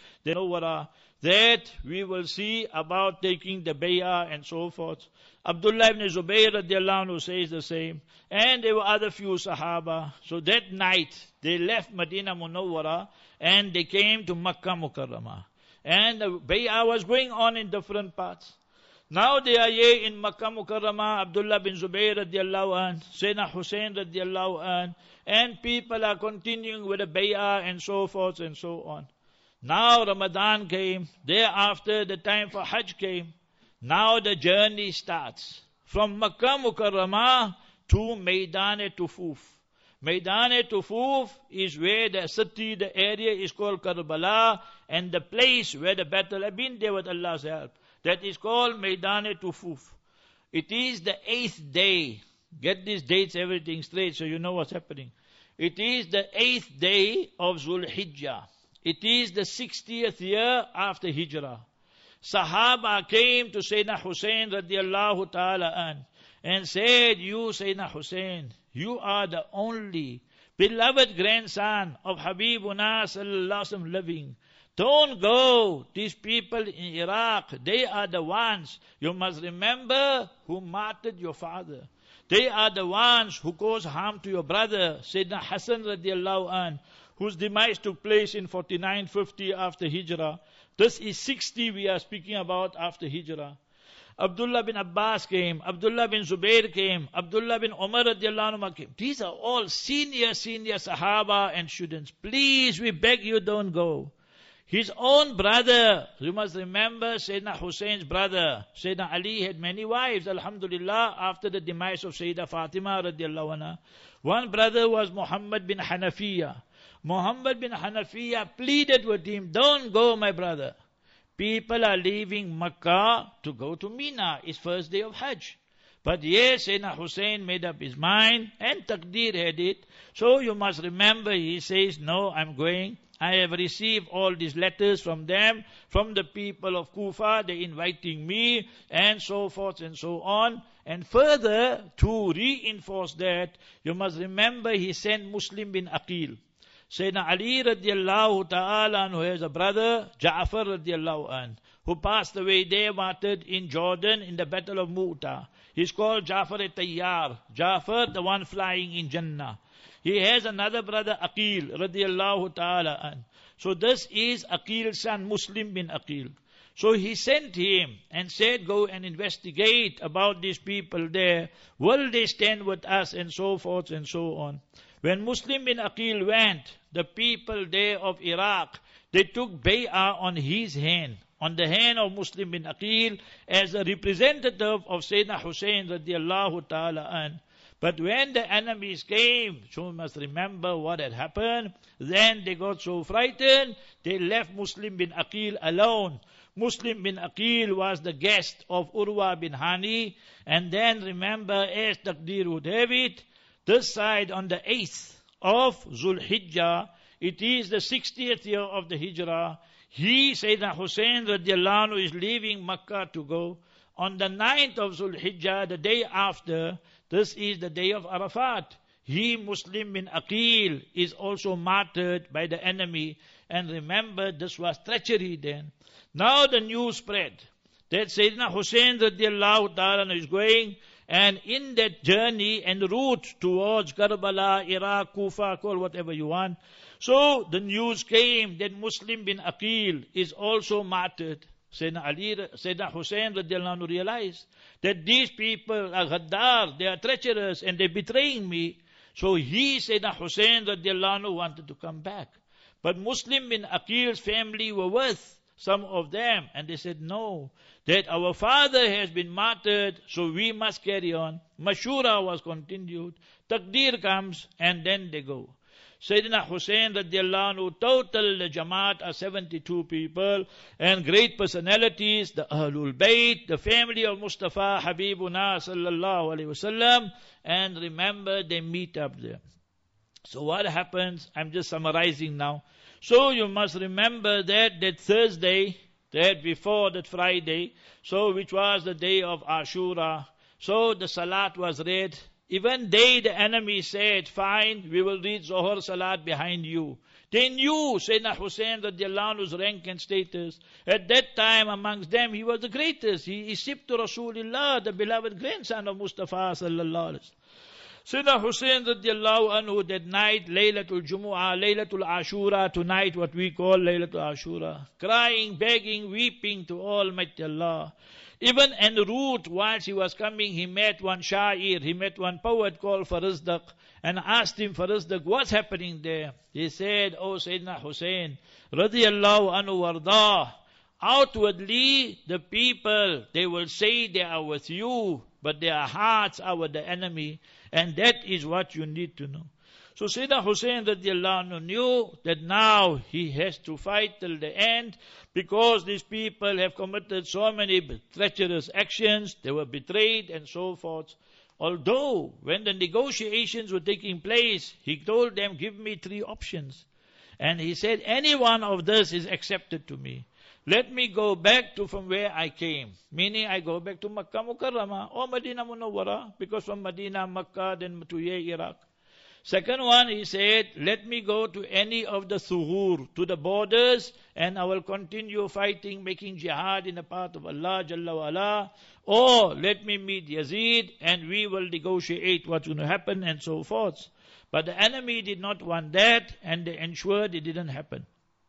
that we will see about taking the bay'ah and so forth. Abdullah ibn Zubayr radiallahu anhu says the same. And there were other few Sahaba. So that night, they left Medina Munawwara and they came to Makkah Mukarramah. And the bay'ah was going on in different parts. Now they are here in Makkah Mukarramah, Abdullah bin Zubayr radiallahu an, Sayyidina Hussein radiallahu an, and people are continuing with the bay'ah and so forth and so on. Now Ramadan came, thereafter the time for Hajj came. Now the journey starts from Makkah Mukarramah to Maidan-e-Tufuf. Maidan-e-Tufuf is where the city, the area is called Karbala, and the place where the battle had been there with Allah's help. That is called Maidan-e-Tufuf. It is the 8th day. Get these dates, everything straight, so you know what's happening. It is the 8th day of Zulhijjah. It is the 60th year after Hijrah. Sahaba came to Sayyidina Hussein radiallahu ta'ala an, and said, you Sayyidina Hussein, you are the only beloved grandson of Habibuna sallallahu alaihi wasallam living. Don't go. These people in Iraq, they are the ones, you must remember, who martyred your father. They are the ones who caused harm to your brother, Sayyidina Hassan radiallahu an, whose demise took place in 49-50 after Hijrah. This is 60 we are speaking about after Hijrah. Abdullah bin Abbas came, Abdullah bin Zubair came, Abdullah bin Umar radiallahu anhu came. These are all senior Sahaba and students. Please, we beg you, don't go. His own brother, you must remember Sayyidina Hussein's brother. Sayyidina Ali had many wives, alhamdulillah, after the demise of Sayyidah Fatima radiallahu anha. One brother was Muhammad bin Hanafiya. Muhammad bin Hanafiya pleaded with him, don't go, my brother. People are leaving Makkah to go to Mina. It's first day of Hajj. But yes, Sayyidina Hussein made up his mind, and Taqdeer had it. So you must remember, he says, no, I'm going. I have received all these letters from them, from the people of Kufa, they're inviting me, and so forth and so on. And further, to reinforce that, you must remember he sent Muslim bin Aqil. Sayyidina Ali radiallahu ta'ala, who has a brother, Ja'far radiallahu an, who passed away there, martyred in Jordan in the Battle of Mu'tah. He's called Ja'far-e-Tayyar. Ja'far, the one flying in Jannah. He has another brother, Aqil, radiallahu ta'ala an. So this is Aqil's son, Muslim bin Aqil. So he sent him and said, go and investigate about these people there. Will they stand with us, and so forth and so on. When Muslim bin Aqil went, the people there of Iraq, they took bay'ah on his hand, on the hand of Muslim bin Aqil, as a representative of Sayyidina Hussein radiallahu ta'ala an. But when the enemies came, so we must remember what had happened. Then they got so frightened, they left Muslim bin Aqil alone. Muslim bin Aqil was the guest of Urwa bin Hani. And then remember, as Taqdeer would have it, this side on the 8th of Zulhijjah, it is the 60th year of the Hijrah. He, Sayyidina Hussein radiallahu anhu, is leaving Makkah to go. On the 9th of Zulhijjah, the day after, this is the day of Arafat. He, Muslim bin Aqil, is also martyred by the enemy. And remember, this was treachery then. Now the news spread that Sayyidina Hussein radiallahu ta'ala is going, and in that journey and route towards Karbala, Iraq, Kufa, call whatever you want. So the news came that Muslim bin Aqil is also martyred. Sayyidina Hussein radiallahu anhu realized that these people are ghaddar, they are treacherous and they are betraying me. So he, Sayyidina Hussein radiallahu anhu, wanted to come back. But Muslim bin Aqil's family were with some of them, and they said, no, that our father has been martyred, so we must carry on. Mashura was continued. Taqdeer comes, and then they go. Sayyidina Hussein radiallahu anhu, total the Jamaat are 72 people, and great personalities, the Ahlul Bayt, the family of Mustafa Habibuna sallallahu alayhi wasallam, and remember they meet up there. So what happens? I'm just summarizing now. So you must remember that Thursday, that before that Friday, so which was the day of Ashura, so the Salat was read. Even they, the enemy, said, fine, we will read Zohar Salat behind you. They knew Sayyidina Hussein radiallahu anhu's rank and status. At that time, amongst them, he was the greatest. He is Sibtu Rasulullah, the beloved grandson of Mustafa sallallahu alaihi wasallam. Sayyidina Hussein radiallahu anhu, that night, Laylatul Jumu'ah, Laylatul Ashura, tonight what we call Laylatul Ashura, crying, begging, weeping to Almighty Allah. Even en route, whilst he was coming, he met one sha'ir, he met one poet called Farizdaq, and asked him, Farizdaq, what's happening there? He said, oh Sayyidina Hussein, radiallahu anhu wardah, outwardly, the people, they will say they are with you, but their hearts are with the enemy. And that is what you need to know. So Sayyidina Hussein radiallahu anhu knew that now he has to fight till the end, because these people have committed so many treacherous actions, they were betrayed and so forth. Although, when the negotiations were taking place, he told them, give me 3 options. And he said, any one of this is accepted to me. Let me go back to from where I came. Meaning I go back to Makkah Mukarramah or Medina Munawwara, because from Medina, Makkah, then to Iraq. Second one, he said, let me go to any of the thuhur, to the borders, and I will continue fighting, making jihad in the path of Allah Jalla wa Ala. Or let me meet Yazid, and we will negotiate what's going to happen, and so forth. But the enemy did not want that, and they ensured it didn't happen.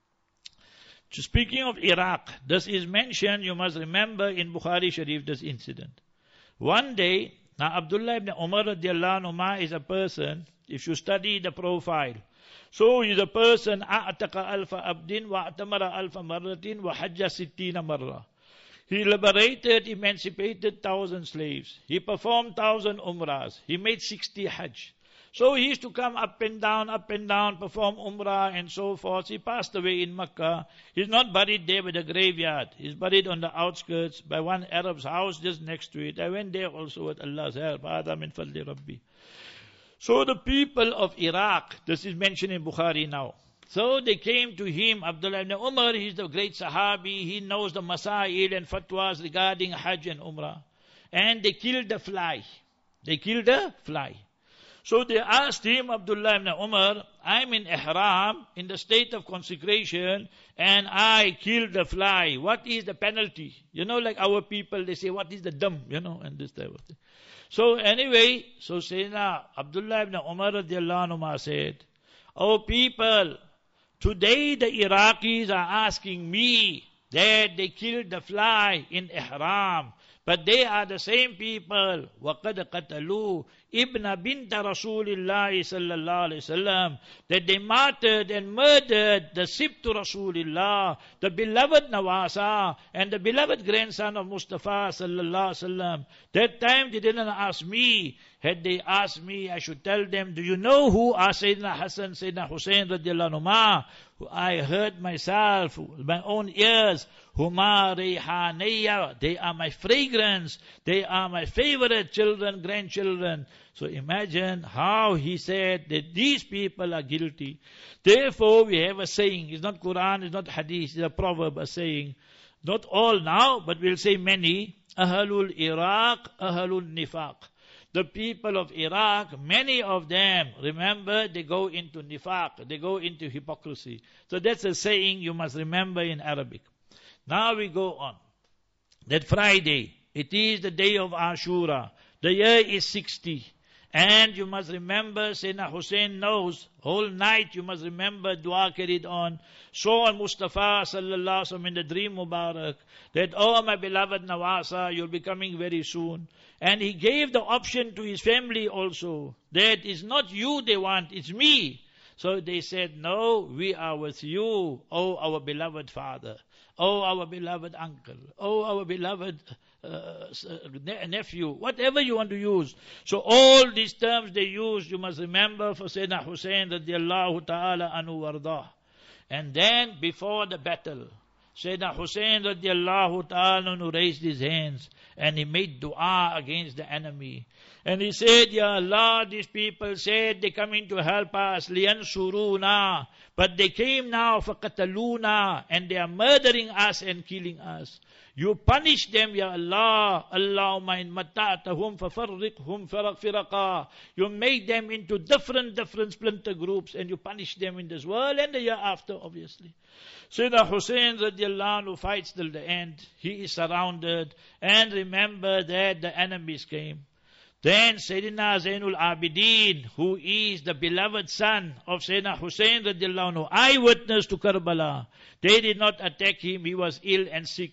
So speaking of Iraq, this is mentioned, you must remember in Bukhari Sharif, this incident. One day, now Abdullah ibn Umar radiallahu anhu is a person, if you study the profile, so he is a person, a'taqa alfa abdin wa atamara alfa marratin wa hajja sittina marra. He liberated, emancipated 1,000 slaves. He performed 1,000 umrahs. He made 60 hajj. So he used to come up and down, perform umrah and so forth. He passed away in Makkah. He's not buried there by the graveyard. He's buried on the outskirts by one Arab's house just next to it. I went there also with Allah's help. Hada min fadli Rabbi. So the people of Iraq, this is mentioned in Bukhari now. So they came to him, Abdullah ibn Umar, he's the great Sahabi, he knows the masail and fatwas regarding Hajj and Umrah. And they killed the fly. They killed the fly. So they asked him, Abdullah ibn Umar, I'm in ihram, in the state of consecration, and I killed the fly. What is the penalty? You know, like our people, they say, what is the dam? You know, and this type of thing. So anyway, so Sayyidina Abdullah ibn Umar radiallahu anhu said, oh people, today the Iraqis are asking me that they killed the fly in ihram, But they are the same people. وَقَدْ قَتَلُوا إِبْنَ بِنْتَ رَسُولِ اللَّهِ صَلَّى اللَّهُ عَلَيْهِ وسلم, that they martyred and murdered the Sibtu Rasulillah, the beloved Nawasa, and the beloved grandson of Mustafa sallallahu alaihi wasallam. That time they didn't ask me. Had they asked me, I should tell them, do you know who are Sayyidina Hassan, Sayyidina Hussein radiallahu anhuma? I heard myself, my own ears, Huma Rayhaniyya, they are my fragrance, they are my favorite children, grandchildren. So imagine how he said that these people are guilty. Therefore we have a saying, it's not Quran, it's not Hadith, it's a proverb, a saying. Not all now, but we'll say many. Ahlul Iraq, Ahlul Nifaq. The people of Iraq, many of them, remember, they go into nifaq, they go into hypocrisy. So that's a saying you must remember in Arabic. Now we go on. That Friday, it is the day of Ashura. The year is 60. And you must remember, Sayyidina Hussein knows, whole night you must remember, dua carried on. Saw Mustafa sallallahu alaihi wasallam in the dream Mubarak, that, oh my beloved Nawasa, you'll be coming very soon. And he gave the option to his family also, that it's not you they want, it's me. So they said, no, we are with you, oh our beloved father, oh our beloved uncle, oh our beloved nephew, whatever you want to use. So all these terms they use, you must remember for Sayyidina Hussein radiallahu ta'ala anhu wardah. And then before the battle, Sayyidina Hussein radiallahu ta'ala anhu raised his hands and he made dua against the enemy. And he said, Ya Allah, these people said they coming to help us, liyansuruna, but they came now for qataluna, and they are murdering us and killing us. You punish them, Ya Allah. Allahumma in mata'atahum fafarriqhum firaqa. You make them into different splinter groups, and you punish them in this world and the year after, obviously. Sayyidina Hussein radiallahu anhu fights till the end. He is surrounded, and remember that the enemies came. Then Sayyidina Zainul Abidin, who is the beloved son of Sayyidina Hussein radiallahu anhu, eyewitness to Karbala. They did not attack him, he was ill and sick.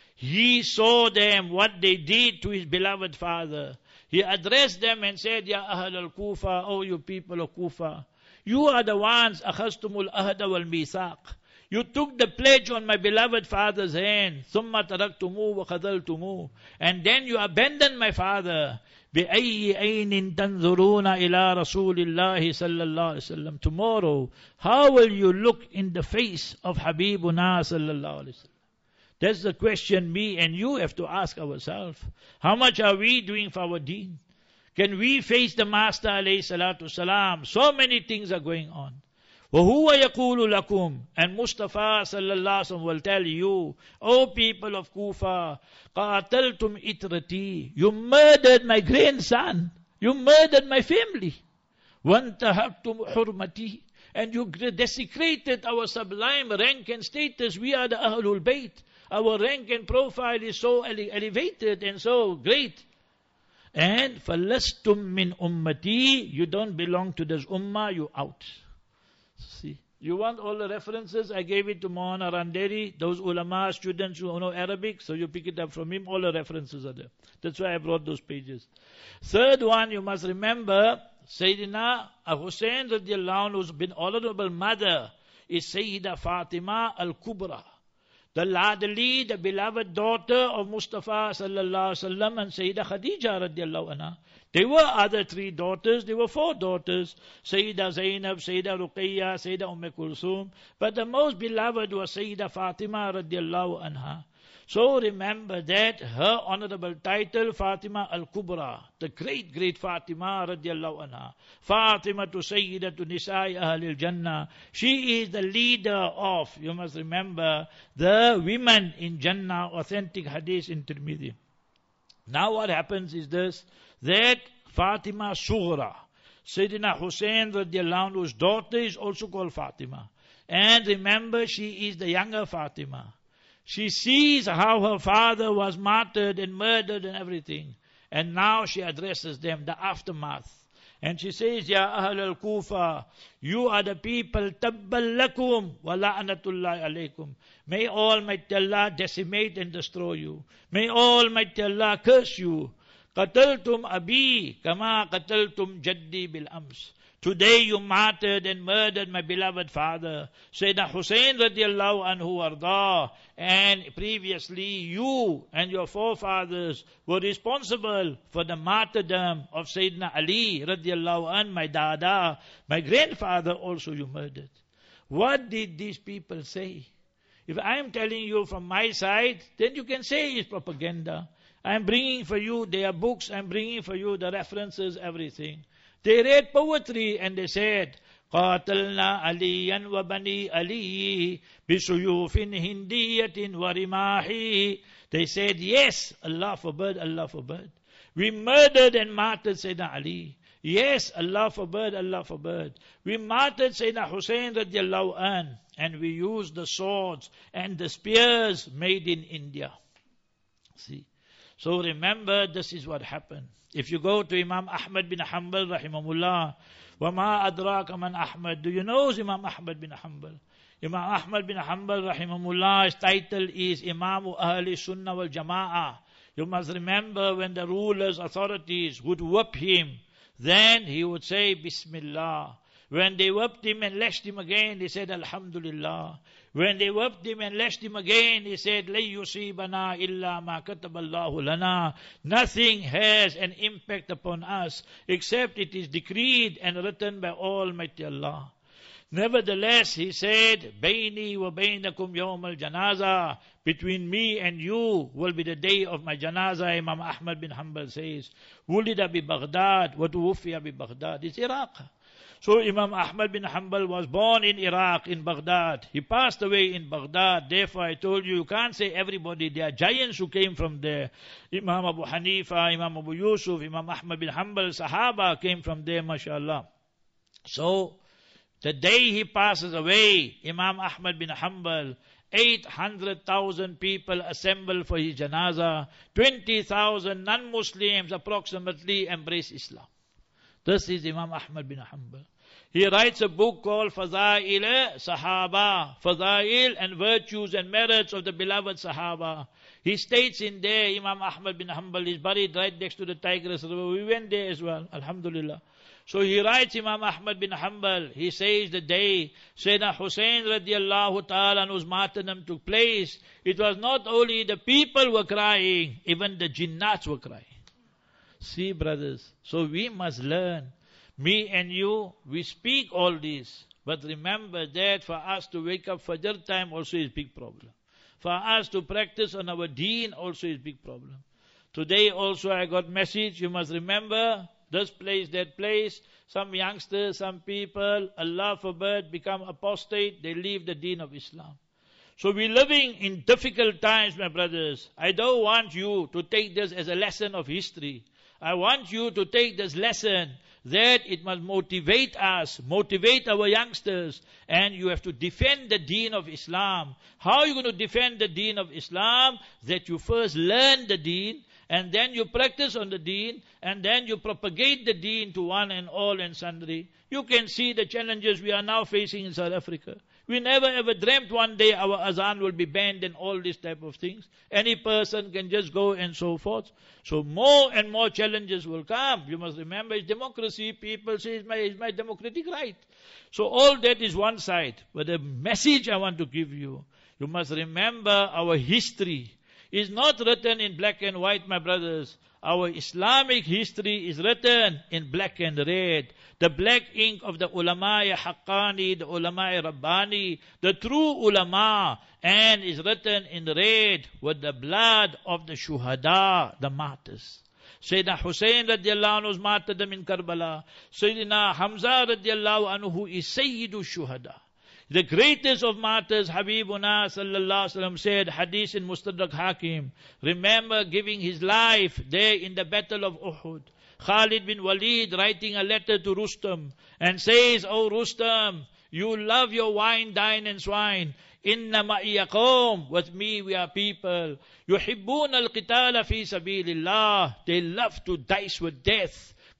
He saw them, what they did to his beloved father. He addressed them and said, Ya Ahl al-Kufa, oh you people of Kufa, you are the ones, akhastumul ahda wal mithaq. You took the pledge on my beloved father's hand, ثُمَّ تَرَكْتُمُوهُ وَخَذَلْتُمُوهُ, and then you abandoned my father. بِأَيِّ أَيْنٍ تَنْظُرُونَ إِلَىٰ رَسُولِ اللَّهِ صَلَّى اللَّهُ عَلَيْهِ وسلم. Tomorrow, how will you look in the face of Habibuna sallallahu alaihi wasallam? That's the question me and you have to ask ourselves. How much are we doing for our deen? Can we face the Master alayhi salatu salam? So many things are going on. وَهُوَ يَقُولُ لَكُمْ, and Mustafa sallallahu alaihi wasallam will tell you, O people of Kufa, قَاتَلْتُمْ إِتْرَتِي, you murdered my grandson, you murdered my family. وَانْتَهَكْتُمْ حُرْمَتِي, and you desecrated our sublime rank and status. We are the Ahlul Bayt. Our rank and profile is so elevated and so great. And فَلَسْتُمْ مِنْ أُمَّتِي, you don't belong to this ummah, you out. See, you want all the references? I gave it to Maulana Randeri, those ulama students who know Arabic, so you pick it up from him, all the references are there. That's why I brought those pages. Third one, you must remember, Sayyidina Hussein radiallahu anhu, who's been honorable mother, is Sayyida Fatima al-Kubra, the ladli, the beloved daughter of Mustafa sallallahu alaihi wasallam, and Sayyida Khadija radiallahu anha. There were other three daughters, there were four daughters, Sayyida Zainab, Sayyida Ruqayya, Sayyida Kulthum, but the most beloved was Sayyida Fatima radiallahu anha. So remember that her honorable title, Fatima al-Kubra, the great Fatima radiallahu anha. Fatima to Sayyidatu Nisa'i Ahlil Jannah. She is the leader of, you must remember, the women in Jannah, authentic hadith in Tirmidhi. Now what happens is this, that Fatima Sughra, Sayyidina Hussein radiallahu anhu's daughter, is also called Fatima. And remember, she is the younger Fatima. She sees how her father was martyred and murdered and everything. And now she addresses them, the aftermath. And she says, Ya Ahl al-Kufa, you are the people, tabbal lakum wa la'natullahi alaykum. May Almighty Allah decimate and destroy you. May Almighty Allah curse you. Qataltum abi kama qataltum jaddi bil ams. Today you martyred and murdered my beloved father, Sayyidina Hussein radiallahu anhu arda. And previously you and your forefathers were responsible for the martyrdom of Sayyidina Ali radiallahu anhu, my dada, my grandfather also you murdered. What did these people say? If I am telling you from my side, then you can say it's propaganda. I am bringing for you their books, I am bringing for you the references, everything. They read poetry and they said, قاتلنا عليا وبني علي بسيوف هندية ورماح. They said, yes, Allah forbid, Allah forbid. We murdered and martyred Sayyidina Ali. Yes, Allah forbid, Allah forbid. We martyred Sayyidina Hussein radiallahu an, and we used the swords and the spears made in India. See. So remember, this is what happened. If you go to Imam Ahmad bin Hanbal rahimahullah, وَمَا أَدْرَاكَ مَنْ أَحْمَدُ. Do you know Imam Ahmad bin Hanbal? Imam Ahmad bin Hanbal rahimahullah's title is Imam Ahli Sunnah wal Jama'ah. You must remember when the rulers, authorities would whip him, then he would say Bismillah. When they whipped him and lashed him again, he said Alhamdulillah. When they whipped him and lashed him again, he said, لَن يُصِيبَنَا إِلَّا مَا كَتَبَ اللَّهُ لَنَا. Nothing has an impact upon us except it is decreed and written by Almighty Allah. Nevertheless, he said, بَيْنِي وَبَيْنَكُمْ يَوْمَ الْجَنَازَةِ. Between me and you will be the day of my janazah. Imam Ahmad bin Hanbal says, وُلِدَ بِبَغْدَادِ وَتُوُفِّيَ بِبَغْدَادِ. It's Iraq. So Imam Ahmad bin Hanbal was born in Iraq, in Baghdad. He passed away in Baghdad. Therefore I told you can't say everybody. There are giants who came from there. Imam Abu Hanifa, Imam Abu Yusuf, Imam Ahmad bin Hanbal, Sahaba came from there, mashallah. So, the day he passes away, Imam Ahmad bin Hanbal, 800,000 people assemble for his janazah. 20,000 non-Muslims approximately embrace Islam. This is Imam Ahmad bin Hanbal. He writes a book called Fazail Sahaba, Fazail and virtues and merits of the beloved Sahaba. He states in there, Imam Ahmad bin Hanbal is buried right next to the Tigris River. We went there as well, alhamdulillah. So he writes, Imam Ahmad bin Hanbal, he says the day Sayyidina Hussein radiallahu ta'ala whose martyrdom took place, it was not only the people were crying, even the jinnats were crying. See, brothers, so we must learn. Me and you, we speak all this. But remember that for us to wake up Fajr time also is big problem. For us to practice on our deen also is big problem. Today also I got message, you must remember, this place, that place, some youngsters, some people, Allah forbid, become apostate, they leave the deen of Islam. So we're living in difficult times, my brothers. I don't want you to take this as a lesson of history. I want you to take this lesson that it must motivate us, motivate our youngsters, and you have to defend the deen of Islam. How are you going to defend the deen of Islam? That you first learn the deen, and then you practice on the deen, and then you propagate the deen to one and all and sundry. You can see the challenges we are now facing in South Africa. We never ever dreamt one day our azan will be banned and all these type of things. Any person can just go and so forth. So more and more challenges will come. You must remember it's democracy. People say it's my democratic right. So all that is one side. But the message I want to give you, you must remember our history is not written in black and white, my brothers. Our Islamic history is written in black and red. The black ink of the ulama-i haqqani, the ulama-i rabbani, the true ulama, and is written in red with the blood of the shuhada, the martyrs. Sayyidina Hussein radiallahu anhu is martyrdom in Karbala. Sayyidina Hamza radiallahu anhu is Sayyidu Shuhada. The greatest of martyrs, Habibuna sallallahu alaihi wasallam said, hadith in Mustadrak Hakim, remember giving his life there in the battle of Uhud. Khalid bin Walid writing a letter to Rustam and says, "O Rustam, you love your wine, dine and swine. Inna ma'iyakum, with me we are people. Yuhibbuna al-qitala fi sabilillah. They love to dice with death.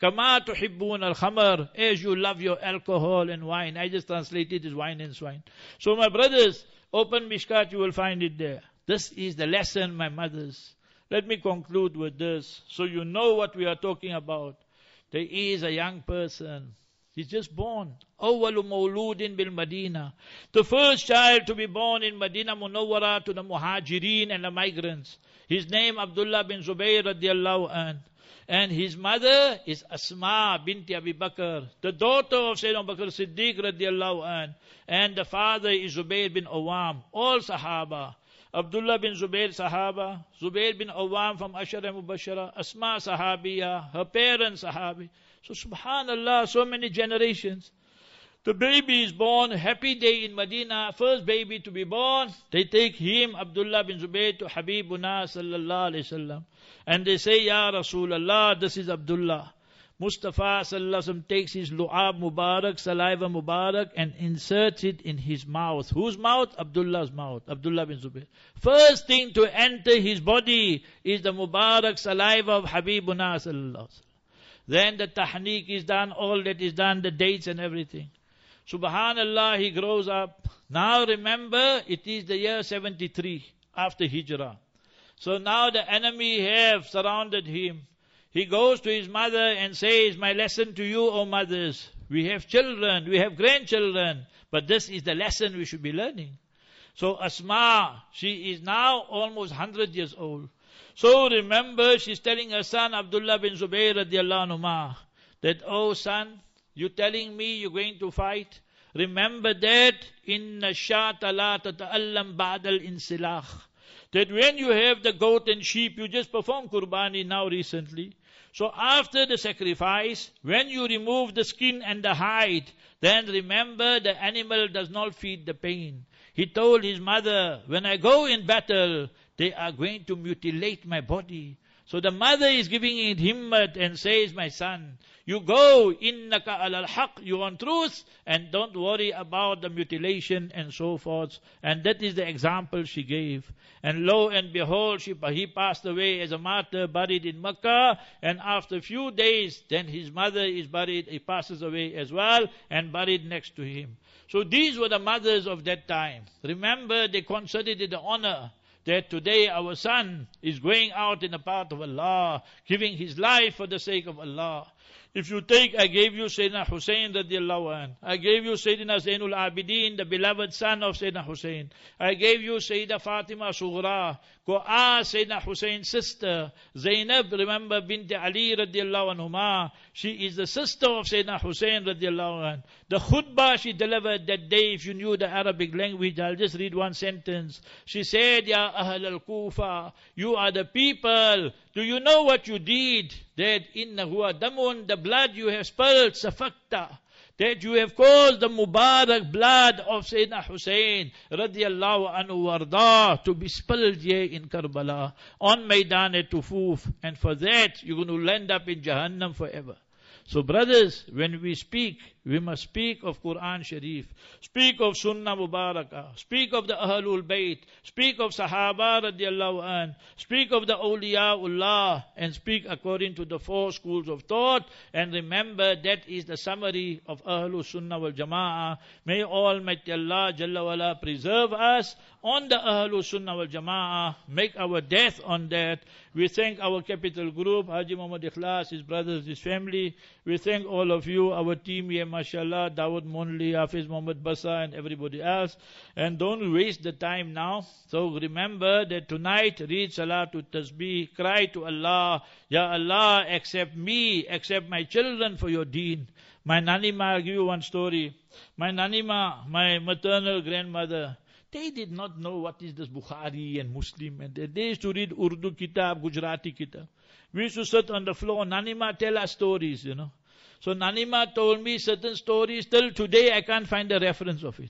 Kama tuhibbun al-khamar, as you love your alcohol and wine. I just translated as wine and swine. So my brothers, open Mishkat, you will find it there. This is the lesson, my mothers. Let me conclude with this, so you know what we are talking about. There is a young person. He's just born. Awwalu mawludin bil Madina. The first child to be born in Madina Munawwara to the Muhajirin and the migrants. His name Abdullah bin Zubayr radiallahu an. And his mother is Asma binti Abi Bakr, the daughter of Sayyidina Bakr Siddiq radiallahu an. And the father is Zubayr bin Awam, all Sahaba. Abdullah bin Zubayr Sahaba, Zubayr bin Awam from Ashara Mubashara, Asma Sahabiya, her parents Sahabi. So subhanallah, so many generations. The baby is born, happy day in Medina, first baby to be born. They take him, Abdullah bin Zubayr, to Habibuna sallallahu alayhi wasallam. And they say, Ya Rasulullah, this is Abdullah. Mustafa sallallahu alayhi wasallam takes his lu'ab Mubarak, saliva Mubarak, and inserts it in his mouth. Whose mouth? Abdullah's mouth. Abdullah bin Zubayr. First thing to enter his body is the Mubarak saliva of Habibuna sallallahu alayhi wasallam. Then the tahniq is done, all that is done, the dates and everything. Subhanallah, he grows up. Now remember, it is the year 73 after Hijrah. So now the enemy have surrounded him. He goes to his mother and says, my lesson to you, O mothers. We have children, we have grandchildren, but this is the lesson we should be learning. So Asma, she is now almost 100 years old. So remember, she's telling her son Abdullah bin Zubayr radiallahu anhu that, oh son, you telling me you're going to fight? Remember that inna shata la tata'allam ba'dal insilah. That when you have the goat and sheep, you just perform qurbani now recently. So after the sacrifice, when you remove the skin and the hide, then remember the animal does not feed the pain. He told his mother, when I go in battle, they are going to mutilate my body. So the mother is giving it himmat and says, my son, you go, innaka alal haq, you on truth, and don't worry about the mutilation and so forth. And that is the example she gave. And lo and behold, he passed away as a martyr, buried in Makkah, and after a few days, then his mother is buried, he passes away as well, and buried next to him. So these were the mothers of that time. Remember, they considered it an honor that today our son is going out in the path of Allah, giving his life for the sake of Allah. If you take, I gave you Sayyidina Hussein radiallahu anh. I gave you Sayyidina Zainul Abidin, the beloved son of Sayyidina Hussein. I gave you Sayyida Fatima Sughra. Go ask Sayyidina Hussein's sister. Zainab, remember, binti Ali radiallahu anhuma. She is the sister of Sayyidina Hussein radiallahu anh. The khutbah she delivered that day, if you knew the Arabic language, I'll just read one sentence. She said, Ya Ahl al-Kufa, you are the people. Do you know what you did? That innahu damun, the blood you have spilled, safakta. That you have caused the Mubarak blood of Sayyidina Hussein radiallahu anhu warda to be spilled here in Karbala on Maidan-e-Tufuf. And for that, you're going to end up in Jahannam forever. So brothers, when we speak, we must speak of Quran Sharif, speak of Sunnah Mubarakah, speak of the Ahlul Bayt, speak of Sahaba radiallahu an, speak of the Awliyaullah, and speak according to the four schools of thought. And remember, that is the summary of Ahlul Sunnah wal Jama'ah. May Almighty Allah Jalla wala preserve us on the Ahlul Sunnah wal Jama'ah, make our death on that. We thank our capital group, Haji Muhammad Ikhlas, his brothers, his family. We thank all of you, our team here, mashallah, Dawood Monli, Hafiz Muhammad Basa, and everybody else. And don't waste the time now. So remember that tonight, read Salatul Tasbih, cry to Allah, Ya Allah, accept me, accept my children for your deen. My Nanima, I'll give you one story. My Nanima, my maternal grandmother, they did not know what is this Bukhari and Muslim. And they used to read Urdu kitab, Gujarati kitab. We used to sit on the floor. Nanima tell us stories, you know. So Nanima told me certain stories. Till today I can't find a reference of it.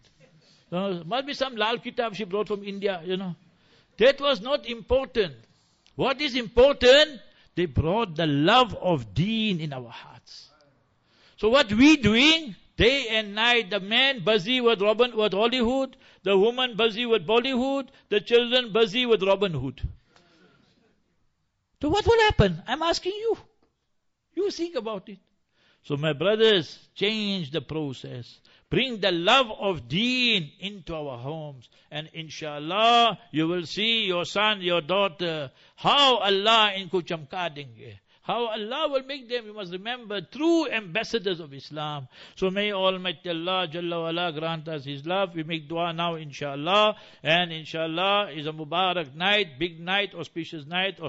Must be some Lal kitab she brought from India, you know. That was not important. What is important? They brought the love of deen in our hearts. So what we doing? Day and night, the man busy with Hollywood, the woman busy with Bollywood, the children busy with Robin Hood. So what will happen? I'm asking you. You think about it. So my brothers, change the process. Bring the love of deen into our homes. And inshallah, you will see your son, your daughter, how Allah inko chamka denge. How Allah will make them, you must remember, true ambassadors of Islam. So may Almighty Allah Jalla wala grant us His love. We make dua now inshallah. And inshallah is a Mubarak night, big night, auspicious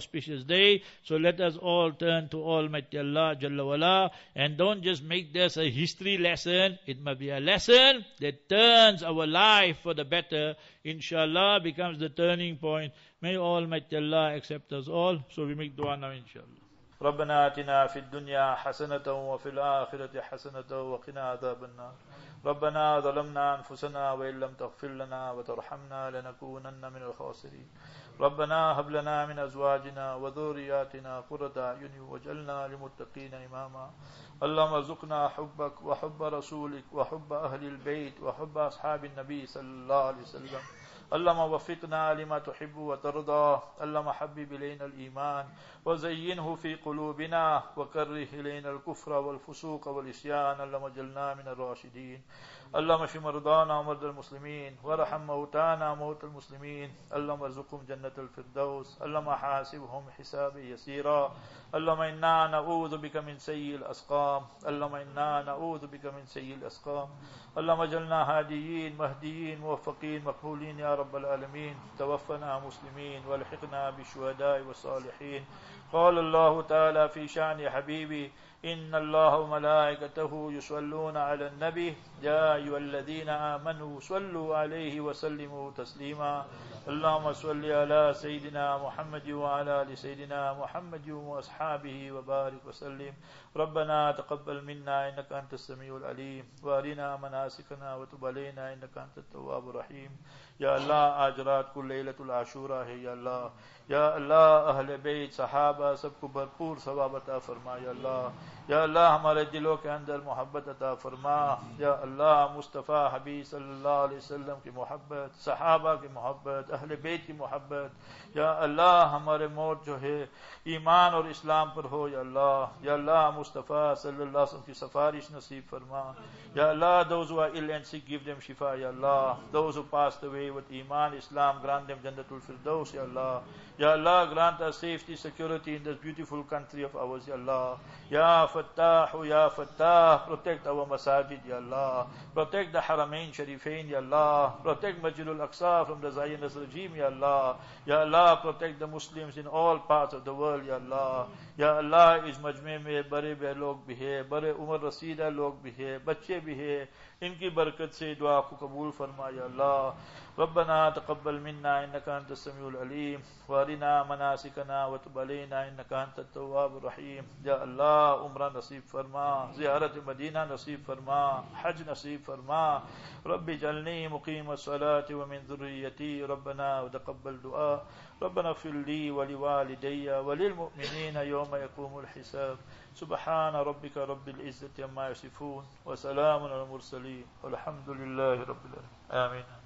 day. So let us all turn to Almighty Allah Jalla wala. And don't just make this a history lesson. It must be a lesson that turns our life for the better. Inshallah becomes the turning point. May Almighty Allah accept us all. So we make dua now inshallah. ربنا آتنا في الدنيا حسنة وفي الآخرة حسنة وقنا عذاب النار ربنا ظلمنا أنفسنا وإن لم تغفر لنا وترحمنا لنكونن من الخاسرين ربنا هب لنا من أزواجنا وذرياتنا قرة أعين واجعلنا للمتقين إماما اللهم ارزقنا حبك وحب رسولك وحب أهل البيت وحب أصحاب النبي صلى الله عليه وسلم اللهم وفقنا لما تحب وترضى اللهم حبب إلينا الإيمان وزينه في قلوبنا وكره إلينا الكفر والفسوق والعصيان اللهم اجعلنا من الراشدين اللهم اشف مرضانا ومرضى المسلمين وارحم موتانا وموتى المسلمين اللهم ارزقهم جنة الفردوس اللهم حاسبهم حسابا يسيرا اللهم إنا نعوذ بك من سيء الأسقام اللهم إنا نعوذ بك من سيء الأسقام اللهم اجعلنا هاديين مهديين موفقين مقبولين يا رب العالمين توفنا مسلمين والحقنا بالشهداء والصالحين قال الله تعالى في شأن حبيبي إن الله وملائكته يصلون على النبي يا أيها الذين آمنوا صلوا عليه وسلموا تسليما اللهم صل على سيدنا محمد وعلى آل سيدنا محمد وأصحابه وبارك وسلم ربنا تقبل منا إنك أنت السميع العليم وأرنا مناسكنا وتب علينا إنك أنت التواب الرحيم या अल्लाह आज रात को लैलतुल आशूरा है या अल्लाह अहले बैत सहाबा सबको भरपूर सवाब अता फरमा या अल्लाह हमारे दिलों के अंदर मोहब्बत अता फरमा या अल्लाह मुस्तफ़ा हबीब सल्लल्लाहु अलैहि वसल्लम की मोहब्बत सहाबा की मोहब्बत अहले बैत की मोहब्बत या अल्लाह हमारे मौत जो है ईमान और इस्लाम पर हो या अल्लाह मुस्तफ़ा सल्लल्लाहु अलैहि वसल्लम की सिफारिश नसीब फरमा या अल्लाह those who are ill and sick give them shifa ya Allah those who passed away with iman Islam grant them Jannatul Firdaus ya Allah grant us safety security in this beautiful country of ours ya Fattah protect our masajid ya Allah protect the Haramain Sharifain ya Allah protect Masjidul Aqsa from the Zionist regime ya Allah protect the Muslims in all parts of the world ya Allah इस मजमे में बड़े बड़े लोग भी है बड़े उम्र रसीदा लोग भी है बच्चे भी है इनकी बरकत से दुआ को कबूल फरमा या अल्लाह रब्बना तक़ब्बल मिन्ना इन्नका अंतस समीउल अलीम वअरिना मनासिकना वतुब अलैना इन्नका अंतत तव्वाबुर रहीम या अल्लाह उम्रा नसीब फरमा ज़ियारत मदीना नसीब फरमा हज नसीब फरमा रब्बि जल्नी मुकीमस सलाति व मिन ज़ुर्रियती रब्बना व तक़ब्बल दुआ रब्बना इग़फिर ली व लिवालिदैया व लिल मुमिनीना यौम यक़ूमुल हिसाब सुब्हान रब्बिका रब्बिल इज़्ज़ति अम्मा यसिफून व सलामुन अलल मुरसलीन वल्हम्दुलिल्लाहि रब्बिल आलमीन आमीन